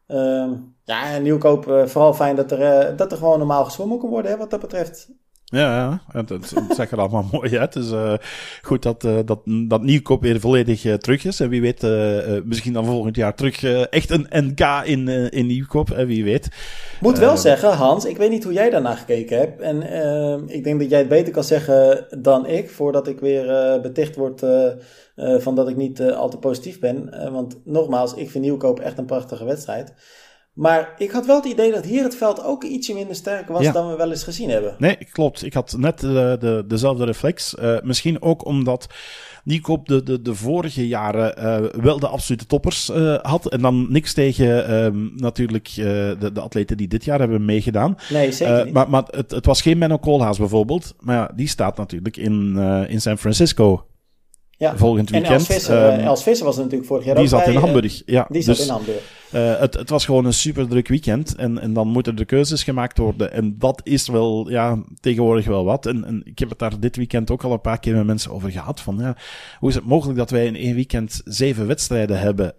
En Nieuwkoop, vooral fijn dat er gewoon normaal gezwommen kan worden, wat dat betreft. Ja, het zag er allemaal mooi uit. Dus goed dat Nieuwkoop weer volledig terug is. En wie weet, misschien dan volgend jaar terug echt een NK in Nieuwkoop. Wie weet. Moet wel zeggen, Hans, ik weet niet hoe jij daarna gekeken hebt. En ik denk dat jij het beter kan zeggen dan ik, voordat ik weer beticht word van dat ik niet al te positief ben. Want nogmaals, ik vind Nieuwkoop echt een prachtige wedstrijd. Maar ik had wel het idee dat hier het veld ook ietsje minder sterk was dan we wel eens gezien hebben. Nee, klopt. Ik had net dezelfde reflex. Misschien ook omdat Nieuwkoop de vorige jaren wel de absolute toppers had. En dan niks tegen natuurlijk de atleten die dit jaar hebben meegedaan. Nee, zeker niet. Maar het was geen Menno Koolhaas bijvoorbeeld. Maar ja, die staat natuurlijk in San Francisco. Ja. Volgend weekend. En Els Visser was er natuurlijk vorig jaar die ook zat bij. In Hamburg. Die zat in Hamburg. Het was gewoon een super druk weekend. En dan moeten er keuzes gemaakt worden. En dat is wel tegenwoordig wel wat. En ik heb het daar dit weekend ook al een paar keer met mensen over gehad. Van, hoe is het mogelijk dat wij in 1 weekend 7 wedstrijden hebben?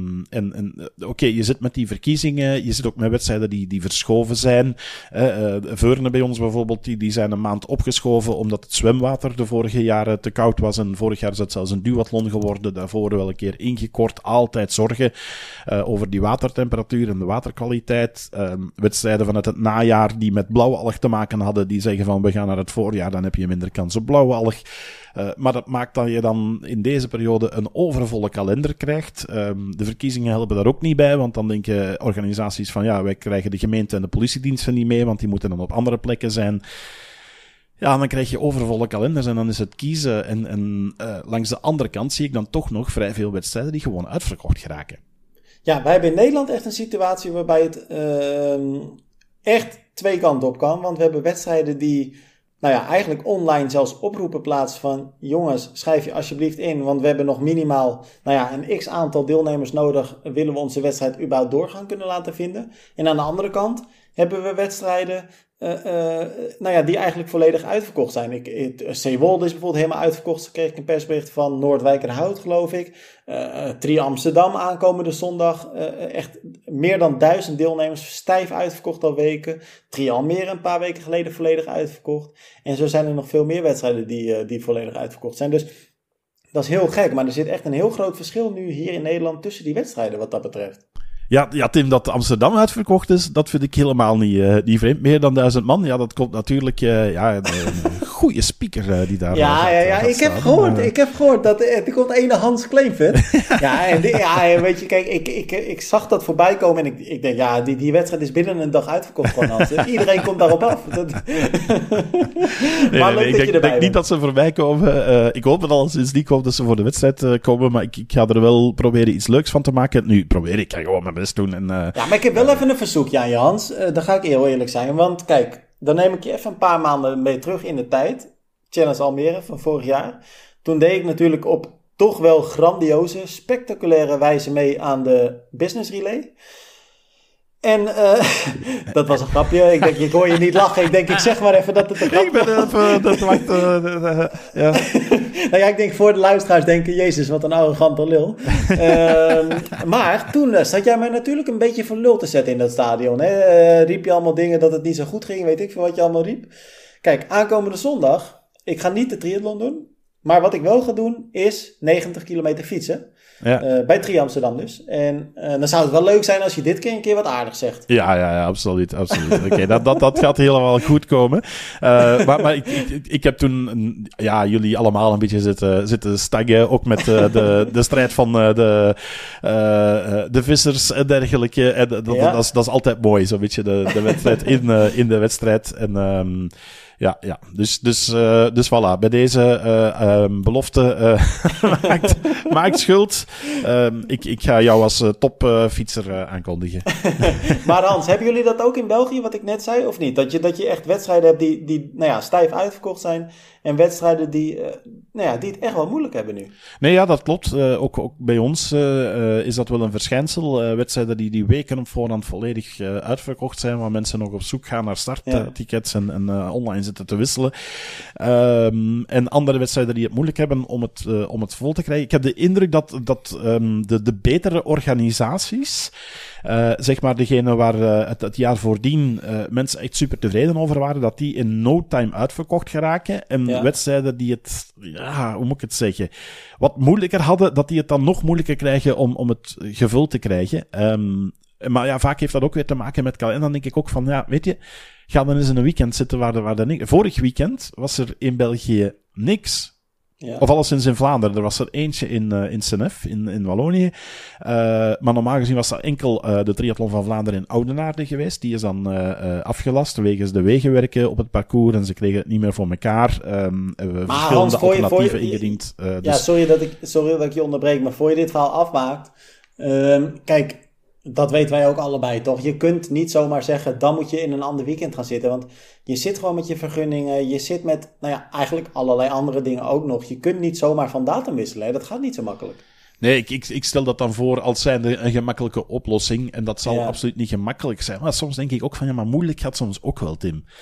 Oké, je zit met die verkiezingen. Je zit ook met wedstrijden die verschoven zijn. Veurne bij ons bijvoorbeeld, die zijn een maand opgeschoven omdat het zwemwater de vorige jaren te koud was. En vorig jaar is het zelfs een duathlon geworden. Daarvoor wel een keer ingekort. Altijd zorgen over die watertemperatuur en de waterkwaliteit. Wedstrijden vanuit het najaar die met blauwe alg te maken hadden, die zeggen van we gaan naar het voorjaar, dan heb je minder kans op blauwe alg. Maar dat maakt dat je dan in deze periode een overvolle kalender krijgt. De verkiezingen helpen daar ook niet bij, want dan denken organisaties van ja, wij krijgen de gemeente en de politiediensten niet mee, want die moeten dan op andere plekken zijn. Ja, dan krijg je overvolle kalenders en dan is het kiezen. En langs de andere kant zie ik dan toch nog vrij veel wedstrijden die gewoon uitverkocht geraken. Ja, wij hebben in Nederland echt een situatie waarbij het echt twee kanten op kan. Want we hebben wedstrijden die eigenlijk online zelfs oproepen plaatsen van jongens, schrijf je alsjeblieft in, want we hebben nog minimaal een x-aantal deelnemers nodig, willen we onze wedstrijd überhaupt doorgaan kunnen laten vinden. En aan de andere kant hebben we wedstrijden die eigenlijk volledig uitverkocht zijn. Zeewolde is bijvoorbeeld helemaal uitverkocht. Zo kreeg ik een persbericht van Noordwijkerhout, geloof ik. Tri Amsterdam aankomende zondag. Echt meer dan 1000 deelnemers, stijf uitverkocht al weken. Tri Almere een paar weken geleden volledig uitverkocht. En zo zijn er nog veel meer wedstrijden die volledig uitverkocht zijn. Dus dat is heel gek. Maar er zit echt een heel groot verschil nu hier in Nederland tussen die wedstrijden wat dat betreft. Ja, Tim, dat Amsterdam uitverkocht is, dat vind ik helemaal niet vreemd. Meer dan 1000 man, ja, dat komt natuurlijk... een goede speaker die daar gaat Ik heb gehoord dat er komt ene Hans Kleinvet. Weet je, kijk, ik zag dat voorbij komen en ik denk, die wedstrijd is binnen een dag uitverkocht van Hans. Iedereen komt daarop af. Ik denk niet dat ze voorbij komen. Ik hoop dat al sinds die komt dat ze voor de wedstrijd komen, maar ik ga er wel proberen iets leuks van te maken. Nu, ik ga gewoon mijn best doen. Maar ik heb wel even een verzoekje aan je, Hans. Daar ga ik heel eerlijk zijn. Want kijk, dan neem ik je even een paar maanden mee terug in de tijd. Challenge Almere van vorig jaar. Toen deed ik natuurlijk op toch wel grandioze, spectaculaire wijze mee aan de business relay. En dat was een grapje. Ik denk, ik hoor je niet lachen. Ik zeg maar even dat het een grapje was. Ik ben even... Dat maakt... ja. Ik denk voor de luisteraars denken, jezus, wat een arrogante lul. Maar toen zat jij mij natuurlijk een beetje voor lul te zetten in dat stadion. Hè? Riep je allemaal dingen dat het niet zo goed ging. Weet ik veel wat je allemaal riep. Kijk, aankomende zondag, ik ga niet de triathlon doen. Maar wat ik wel ga doen, is 90 kilometer fietsen. Ja. Bij Tri Amsterdam dus. En dan zou het wel leuk zijn als je dit keer een keer wat aardig zegt. Ja, absoluut. Oké, dat gaat helemaal goed komen. Maar ik heb toen jullie allemaal een beetje zitten staggen. Ook met de strijd van de vissers en dergelijke. En dat is altijd mooi, zo'n beetje de wedstrijd in de wedstrijd. En... Dus voilà, bij deze belofte maakt schuld. Ik ga jou als topfietser aankondigen. Maar Hans, hebben jullie dat ook in België, wat ik net zei, of niet? Dat je echt wedstrijden hebt die stijf uitverkocht zijn en wedstrijden die het echt wel moeilijk hebben nu. Nee, ja, dat klopt. Ook bij ons is dat wel een verschijnsel. Wedstrijden die weken op voorhand volledig uitverkocht zijn, waar mensen nog op zoek gaan naar starttickets en online zitten te wisselen. En andere wedstrijden die het moeilijk hebben om het vol te krijgen. Ik heb de indruk dat de betere organisaties, zeg maar degene waar het jaar voordien mensen echt super tevreden over waren, dat die in no time uitverkocht geraken. En wedstrijden die het, hoe moet ik het zeggen, wat moeilijker hadden, dat die het dan nog moeilijker krijgen om het gevuld te krijgen. Maar vaak heeft dat ook weer te maken met kalender. En dan denk ik ook van, weet je, ga dan eens in een weekend zitten waar er niks... Vorig weekend was er in België niks. Ja. Of alleszins in Vlaanderen. Er was er eentje in Senef, in Wallonië. Maar normaal gezien was dat enkel de triathlon van Vlaanderen in Oudenaarde geweest. Die is dan afgelast wegens de wegenwerken op het parcours. En ze kregen het niet meer voor elkaar. Verschillende alternatieven ingediend. Sorry dat ik je onderbreek. Maar voor je dit verhaal afmaakt... kijk... Dat weten wij ook allebei, toch? Je kunt niet zomaar zeggen, dan moet je in een ander weekend gaan zitten. Want je zit gewoon met je vergunningen. Je zit met, eigenlijk allerlei andere dingen ook nog. Je kunt niet zomaar van datum wisselen. Hè? Dat gaat niet zo makkelijk. Nee, ik stel dat dan voor als zijnde een gemakkelijke oplossing. En dat zal absoluut niet gemakkelijk zijn. Maar soms denk ik ook van, maar moeilijk gaat soms ook wel, Tim.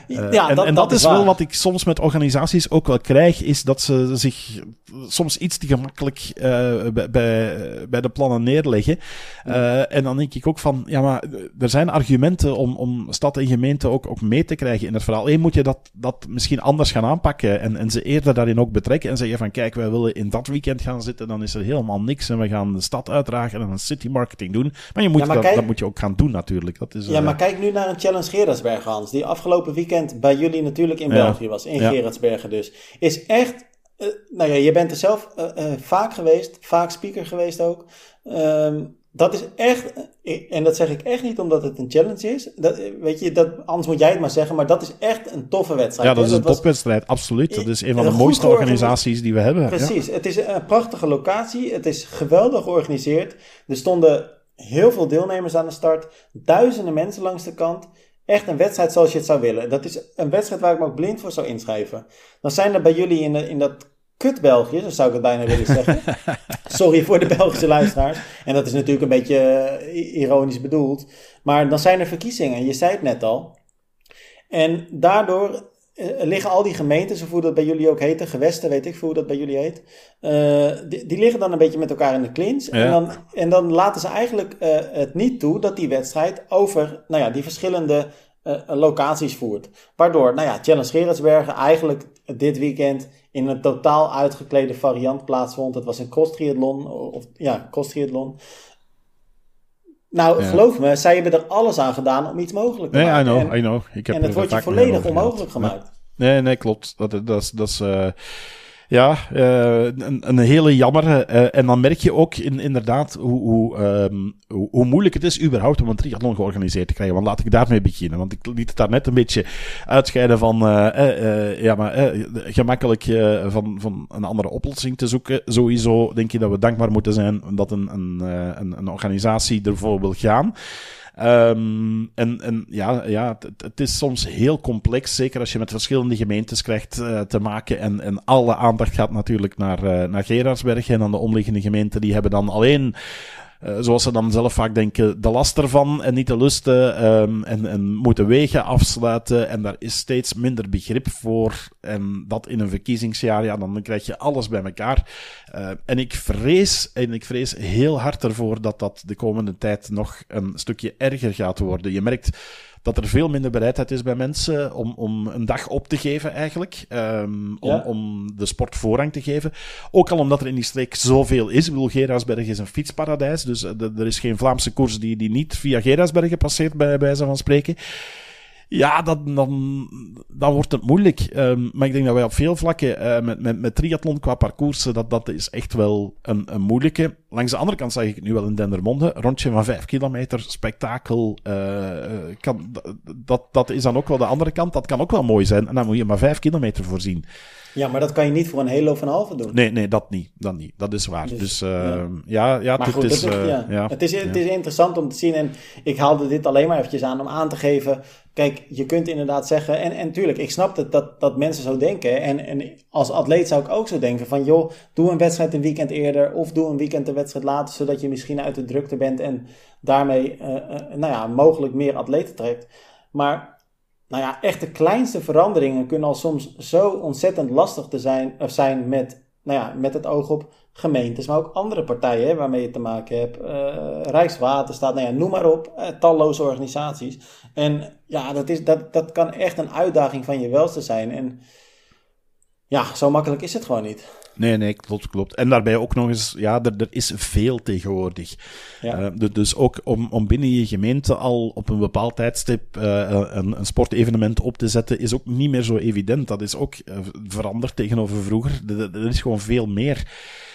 En dat is wel wat ik soms met organisaties ook wel krijg, is dat ze zich soms iets te gemakkelijk bij de plannen neerleggen. En dan denk ik ook van, ja, maar er zijn argumenten om stad en gemeente ook mee te krijgen in het verhaal. Eén moet je dat misschien anders gaan aanpakken en ze eerder daarin ook betrekken en zeggen van, kijk, wij willen in dat weekend gaan zitten, dan is er helemaal niks en we gaan de stad uitdragen en een city marketing doen. Maar dat moet je ook gaan doen natuurlijk. Dat is, maar kijk nu naar een Challenge Gerardsbergen, Hans, die afgelopen weekend bij jullie natuurlijk in België was, in Gerardsbergen dus. Is echt, je bent er zelf vaak geweest, vaak speaker geweest ook. Dat is echt, en dat zeg ik echt niet omdat het een challenge is. Anders moet jij het maar zeggen, maar dat is echt een toffe wedstrijd. Ja, dat is een topwedstrijd, absoluut. Dat is een van de mooiste organisaties die we hebben. Precies, Het is een prachtige locatie. Het is geweldig georganiseerd. Er stonden heel veel deelnemers aan de start. Duizenden mensen langs de kant. Echt een wedstrijd zoals je het zou willen. Dat is een wedstrijd waar ik me ook blind voor zou inschrijven. Dan zijn er bij jullie in dat kut België, zo zou ik het bijna willen zeggen. Sorry voor de Belgische luisteraars. En dat is natuurlijk een beetje ironisch bedoeld. Maar dan zijn er verkiezingen, je zei het net al. En daardoor liggen al die gemeentes, of hoe dat bij jullie ook heet, gewesten, weet ik hoe dat bij jullie heet. Die liggen dan een beetje met elkaar in de clinch. Ja. En dan laten ze eigenlijk het niet toe dat die wedstrijd over die verschillende locaties voert. Waardoor, Challenge Gerardsbergen eigenlijk dit weekend in een totaal uitgeklede variant plaatsvond. Het was een cross-triathlon. Geloof me, zij hebben er alles aan gedaan om iets mogelijk te maken. I know. En het wordt je volledig onmogelijk gemaakt. Nee, klopt. Dat is een hele jammer. En dan merk je ook inderdaad hoe moeilijk het is überhaupt om een triathlon georganiseerd te krijgen. Want laat ik daarmee beginnen. Want ik liet het daar net een beetje uitscheiden van gemakkelijk van een andere oplossing te zoeken. Sowieso denk je dat we dankbaar moeten zijn dat een organisatie ervoor wil gaan. Het is soms heel complex, zeker als je met verschillende gemeentes krijgt te maken en alle aandacht gaat natuurlijk naar Gerardsbergen en dan de omliggende gemeenten, die hebben dan alleen, zoals ze dan zelf vaak denken, de last ervan en niet de lusten en moeten wegen afsluiten en daar is steeds minder begrip voor en dat in een verkiezingsjaar, dan krijg je alles bij elkaar. En ik vrees heel hard ervoor dat de komende tijd nog een stukje erger gaat worden. Je merkt dat er veel minder bereidheid is bij mensen om een dag op te geven eigenlijk. Om de sport voorrang te geven. Ook al omdat er in die streek zoveel is. Ik bedoel, Gerardsbergen is een fietsparadijs. Dus er is geen Vlaamse koers die niet via Gerardsbergen passeert, bij wijze van spreken. Ja, dan wordt het moeilijk. Maar ik denk dat wij op veel vlakken met triathlon qua parcoursen, dat is echt wel een moeilijke. Langs de andere kant zag ik het nu wel in Dendermonde. Rondje van 5 kilometer, spektakel. Dat is dan ook wel de andere kant. Dat kan ook wel mooi zijn. En dan moet je maar 5 kilometer voorzien. Ja, maar dat kan je niet voor een hele of een halve doen. Nee, dat niet. Dat is waar. Dus maar goed, het is interessant om te zien. En ik haalde dit alleen maar eventjes aan te geven. Kijk, je kunt inderdaad zeggen... En tuurlijk, ik snap het dat mensen zo denken. En als atleet zou ik ook zo denken van... joh, doe een wedstrijd een weekend eerder... of doe een weekend de wedstrijd later... zodat je misschien uit de drukte bent... en daarmee mogelijk meer atleten trekt. Maar... echt de kleinste veranderingen kunnen al soms zo ontzettend lastig zijn met het oog op gemeentes, maar ook andere partijen waarmee je te maken hebt. Rijkswaterstaat, noem maar op, talloze organisaties. En dat kan echt een uitdaging van je welste zijn. En zo makkelijk is het gewoon niet. Nee, klopt. En daarbij ook nog eens, er is veel tegenwoordig. Ja. Dus ook om binnen je gemeente al op een bepaald tijdstip een sportevenement op te zetten, is ook niet meer zo evident. Dat is ook veranderd tegenover vroeger. Er is gewoon veel meer.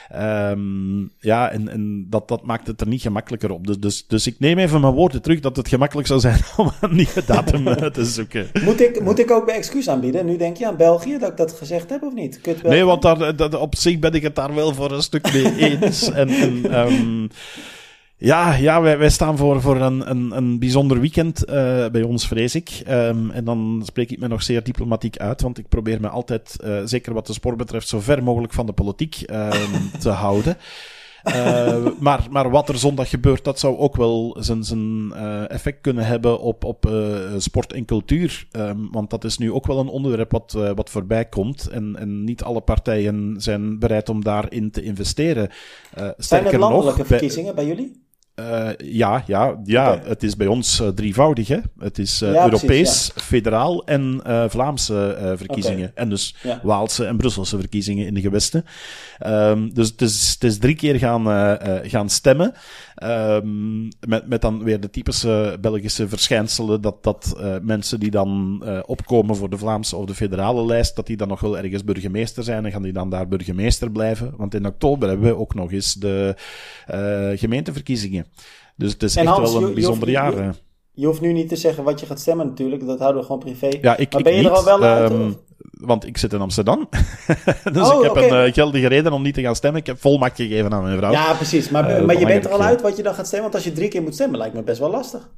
En dat maakt het er niet gemakkelijker op. Dus ik neem even mijn woorden terug dat het gemakkelijk zou zijn om een nieuwe datum te zoeken. Moet ik ook bij excuus aanbieden? Nu denk je aan België dat ik dat gezegd heb of niet? Nee, want op zich ben ik het daar wel voor een stuk mee eens. Wij staan voor een bijzonder weekend bij ons, vrees ik. En dan spreek ik me nog zeer diplomatiek uit, want ik probeer me altijd, zeker wat de sport betreft, zo ver mogelijk van de politiek te houden. Maar wat er zondag gebeurt, dat zou ook wel zijn effect kunnen hebben op sport en cultuur. Want dat is nu ook wel een onderwerp wat voorbij komt. En niet alle partijen zijn bereid om daarin te investeren. Zijn het landelijke verkiezingen bij jullie? Ja. Okay. Het is bij ons drievoudig. Hè? Het is Europees, precies, federaal en Vlaamse verkiezingen. Okay. En dus Waalse en Brusselse verkiezingen in de gewesten. Dus het is 3 keer gaan stemmen. Met dan weer de typische Belgische verschijnselen dat mensen die dan opkomen voor de Vlaamse of de federale lijst, dat die dan nog wel ergens burgemeester zijn en gaan die dan daar burgemeester blijven. Want in oktober hebben we ook nog eens de gemeenteverkiezingen. Dus het is echt Hans, wel een bijzonder jaar. Je hoeft nu niet te zeggen wat je gaat stemmen natuurlijk, dat houden we gewoon privé. Ja, maar ben je er al wel uit? Want ik zit in Amsterdam. Dus ik heb een geldige reden om niet te gaan stemmen. Ik heb volmacht gegeven aan mijn vrouw. Ja, precies. Maar je bent er al uit wat je dan gaat stemmen? Want als je 3 keer moet stemmen, lijkt me best wel lastig.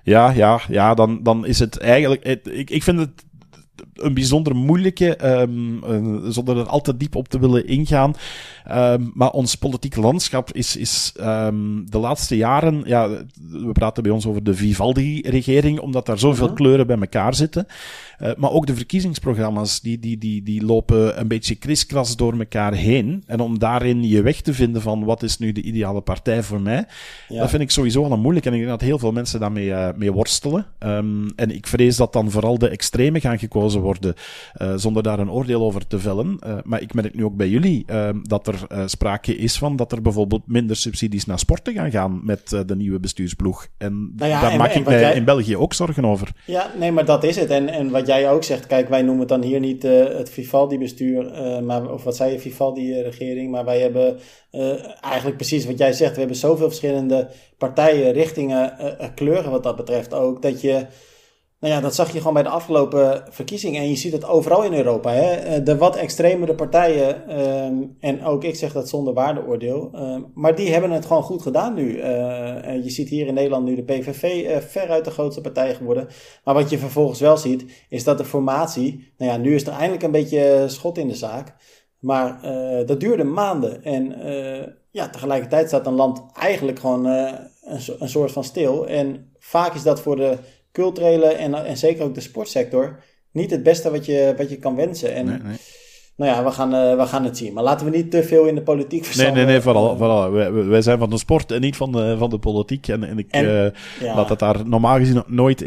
Ja, dan is het eigenlijk... Ik vind het een bijzonder moeilijke, zonder er al te diep op te willen ingaan. Maar ons politieke landschap is de laatste jaren... Ja, we praten bij ons over de Vivaldi-regering, omdat daar zoveel kleuren bij elkaar zitten. Maar ook de verkiezingsprogramma's, die lopen een beetje kriskras door elkaar heen. En om daarin je weg te vinden van wat is nu de ideale partij voor mij, dat vind ik sowieso al een moeilijk. En ik denk dat heel veel mensen daarmee mee worstelen. En ik vrees dat dan vooral de extreme gaan gekozen worden, zonder daar een oordeel over te vellen. Maar ik merk nu ook bij jullie dat er sprake is van dat er bijvoorbeeld minder subsidies naar sporten gaan met de nieuwe bestuursploeg. En daar maak ik mij in België ook zorgen over. Ja, nee, maar dat is het. En wat jij ook zegt, kijk, wij noemen het dan hier niet het Vivaldi-bestuur, of wat zei je, Vivaldi-regering, maar wij hebben eigenlijk precies wat jij zegt. We hebben zoveel verschillende partijen, richtingen, kleuren wat dat betreft ook, dat je... Nou ja, dat zag je gewoon bij de afgelopen verkiezingen. En je ziet het overal in Europa. Hè? De wat extremere partijen, en ook ik zeg dat zonder waardeoordeel, maar die hebben het gewoon goed gedaan nu. Je ziet hier in Nederland nu de PVV veruit de grootste partij geworden. Maar wat je vervolgens wel ziet, is dat de formatie... Nou ja, nu is er eindelijk een beetje schot in de zaak. Maar dat duurde maanden. En tegelijkertijd staat een land eigenlijk gewoon een soort van stil. En vaak is dat voor de culturele en zeker ook de sportsector niet het beste wat je kan wensen. En nee. Nou ja, we gaan het zien. Maar laten we niet te veel in de politiek verzanden. Nee, vooral. Wij zijn van de sport en niet van de politiek. En ik laat het daar normaal gezien nooit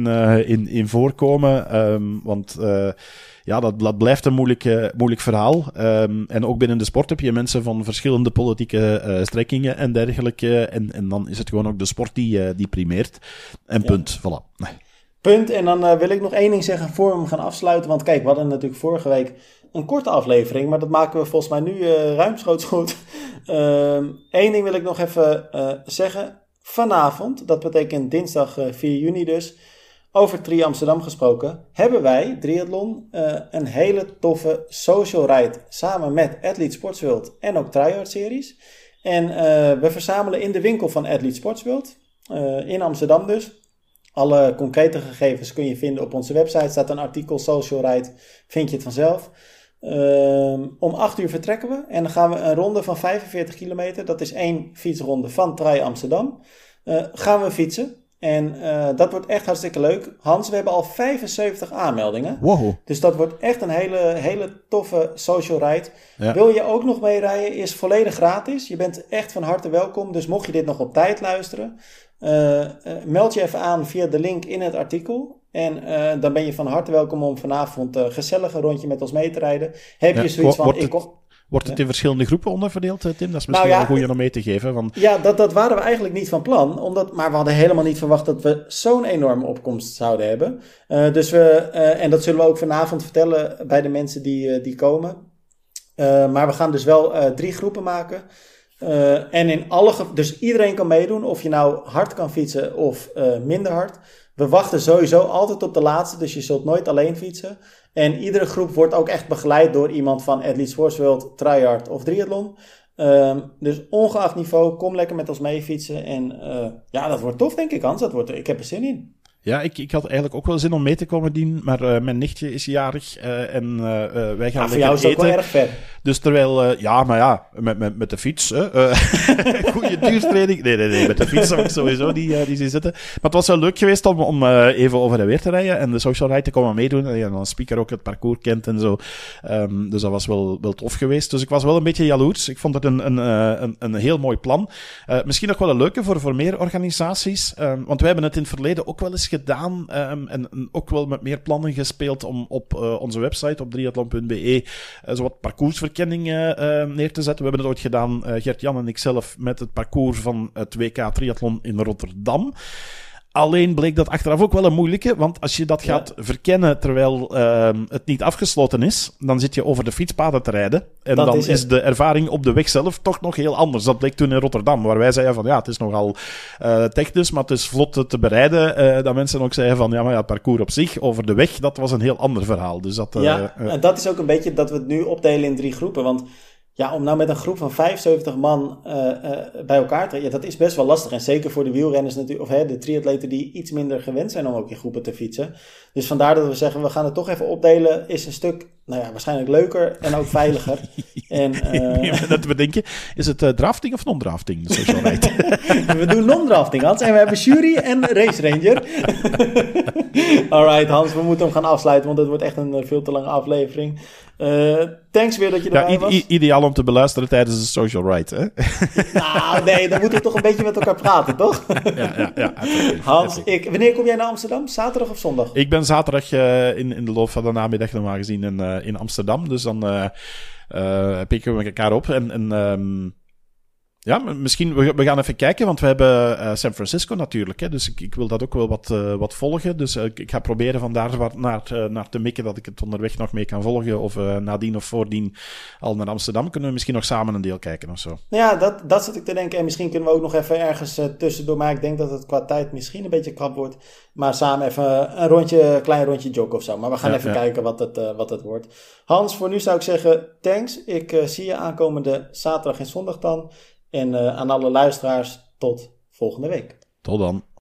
in voorkomen. Want... dat blijft een moeilijk verhaal. En ook binnen de sport heb je mensen van verschillende politieke strekkingen en dergelijke. En dan is het gewoon ook de sport die primeert. En punt. Voilà. Punt. En dan wil ik nog 1 ding zeggen voor we hem gaan afsluiten. Want kijk, we hadden natuurlijk vorige week een korte aflevering. Maar dat maken we volgens mij nu ruimschoots goed. 1 ding wil ik nog even zeggen. Vanavond, dat betekent dinsdag 4 juni dus... Over Tri Amsterdam gesproken, hebben wij, Triathlon, een hele toffe social ride samen met Athlete Sports World en ook Tryhard Series. En we verzamelen in de winkel van Athlete Sports World, in Amsterdam dus. Alle concrete gegevens kun je vinden op onze website, staat een artikel social ride, vind je het vanzelf. Om 8 uur vertrekken we en dan gaan we een ronde van 45 kilometer, dat is 1 fietsronde van Tri Amsterdam, gaan we fietsen. En dat wordt echt hartstikke leuk. Hans, we hebben al 75 aanmeldingen. Wow. Dus dat wordt echt een hele toffe social ride. Ja. Wil je ook nog meerijden? Is volledig gratis. Je bent echt van harte welkom. Dus mocht je dit nog op tijd luisteren, meld je even aan via de link in het artikel. En dan ben je van harte welkom om vanavond gezellig een rondje met ons mee te rijden. Heb je zoiets van... Wordt het in verschillende groepen onderverdeeld, Tim? Dat is misschien wel goed om mee te geven. Want... Ja, dat waren we eigenlijk niet van plan. Maar we hadden helemaal niet verwacht dat we zo'n enorme opkomst zouden hebben. En dat zullen we ook vanavond vertellen bij de mensen die komen. Maar we gaan dus wel 3 groepen maken. En dus iedereen kan meedoen. Of je nou hard kan fietsen of minder hard. We wachten sowieso altijd op de laatste. Dus je zult nooit alleen fietsen. En iedere groep wordt ook echt begeleid door iemand van Athlete Sports World, Tryhard of Triathlon. Dus ongeacht niveau, kom lekker met ons mee fietsen. En dat wordt tof, denk ik, Hans. Ik heb er zin in. Ja, ik had eigenlijk ook wel zin om mee te komen, Dien. Maar mijn nichtje is jarig en wij gaan lekker eten. Voor jou is het ook wel erg ver. Dus terwijl, met de fiets, goede duurtraining. Nee, met de fiets zou ik sowieso die zien zitten. Maar het was wel leuk geweest om even over en weer te rijden en de social ride te komen meedoen. En dan speaker ook het parcours kent en zo. Dus dat was wel tof geweest. Dus ik was wel een beetje jaloers. Ik vond het een heel mooi plan. Misschien nog wel een leuke voor meer organisaties. Want wij hebben het in het verleden ook wel eens gedaan. En ook wel met meer plannen gespeeld om op onze website, op triathlon.be, zo wat parcoursverkenning neer te zetten. We hebben het ooit gedaan, Gert-Jan en ik zelf, met het parcours van het WK Triathlon in Rotterdam. Alleen bleek dat achteraf ook wel een moeilijke, want als je dat gaat verkennen terwijl het niet afgesloten is, dan zit je over de fietspaden te rijden. En dat dan is de ervaring op de weg zelf toch nog heel anders. Dat bleek toen in Rotterdam, waar wij zeiden van het is nogal technisch, maar het is vlot te bereiden. Dat mensen ook zeiden van het parcours op zich, over de weg, dat was een heel ander verhaal. Dus dat, en dat is ook een beetje dat we het nu opdelen in 3 groepen, want om nou met een groep van 75 man bij elkaar te... dat is best wel lastig. En zeker voor de wielrenners natuurlijk, of de triatleten die iets minder gewend zijn om ook in groepen te fietsen. Dus vandaar dat we zeggen, we gaan het toch even opdelen. Is een stuk, waarschijnlijk leuker en ook veiliger. Dat bedenken, is het drafting of non-drafting? We doen non-drafting, Hans. En we hebben jury en race ranger. Alright, Hans, we moeten hem gaan afsluiten, want het wordt echt een veel te lange aflevering. Thanks weer dat je erbij was. Ideaal om te beluisteren tijdens de social ride, hè? Nou, nee, dan moeten we toch een beetje met elkaar praten, toch? Ja. Hans, wanneer kom jij naar Amsterdam? Zaterdag of zondag? Ik ben zaterdag in de loop van de namiddag normaal gezien in Amsterdam. Dus dan pikken we elkaar op. Misschien, we gaan even kijken, want we hebben San Francisco natuurlijk. Hè, dus ik wil dat ook wel wat volgen. Dus ik ga proberen vandaar naar te mikken dat ik het onderweg nog mee kan volgen. Of nadien of voordien al naar Amsterdam. Kunnen we misschien nog samen een deel kijken of zo. Ja, dat zat ik te denken. En misschien kunnen we ook nog even ergens tussendoor. Maar ik denk dat het qua tijd misschien een beetje krap wordt. Maar samen even een klein rondje joggen of zo. Maar we gaan even kijken wat het wordt. Hans, voor nu zou ik zeggen thanks. Ik zie je aankomende zaterdag en zondag dan. En aan alle luisteraars, tot volgende week. Tot dan.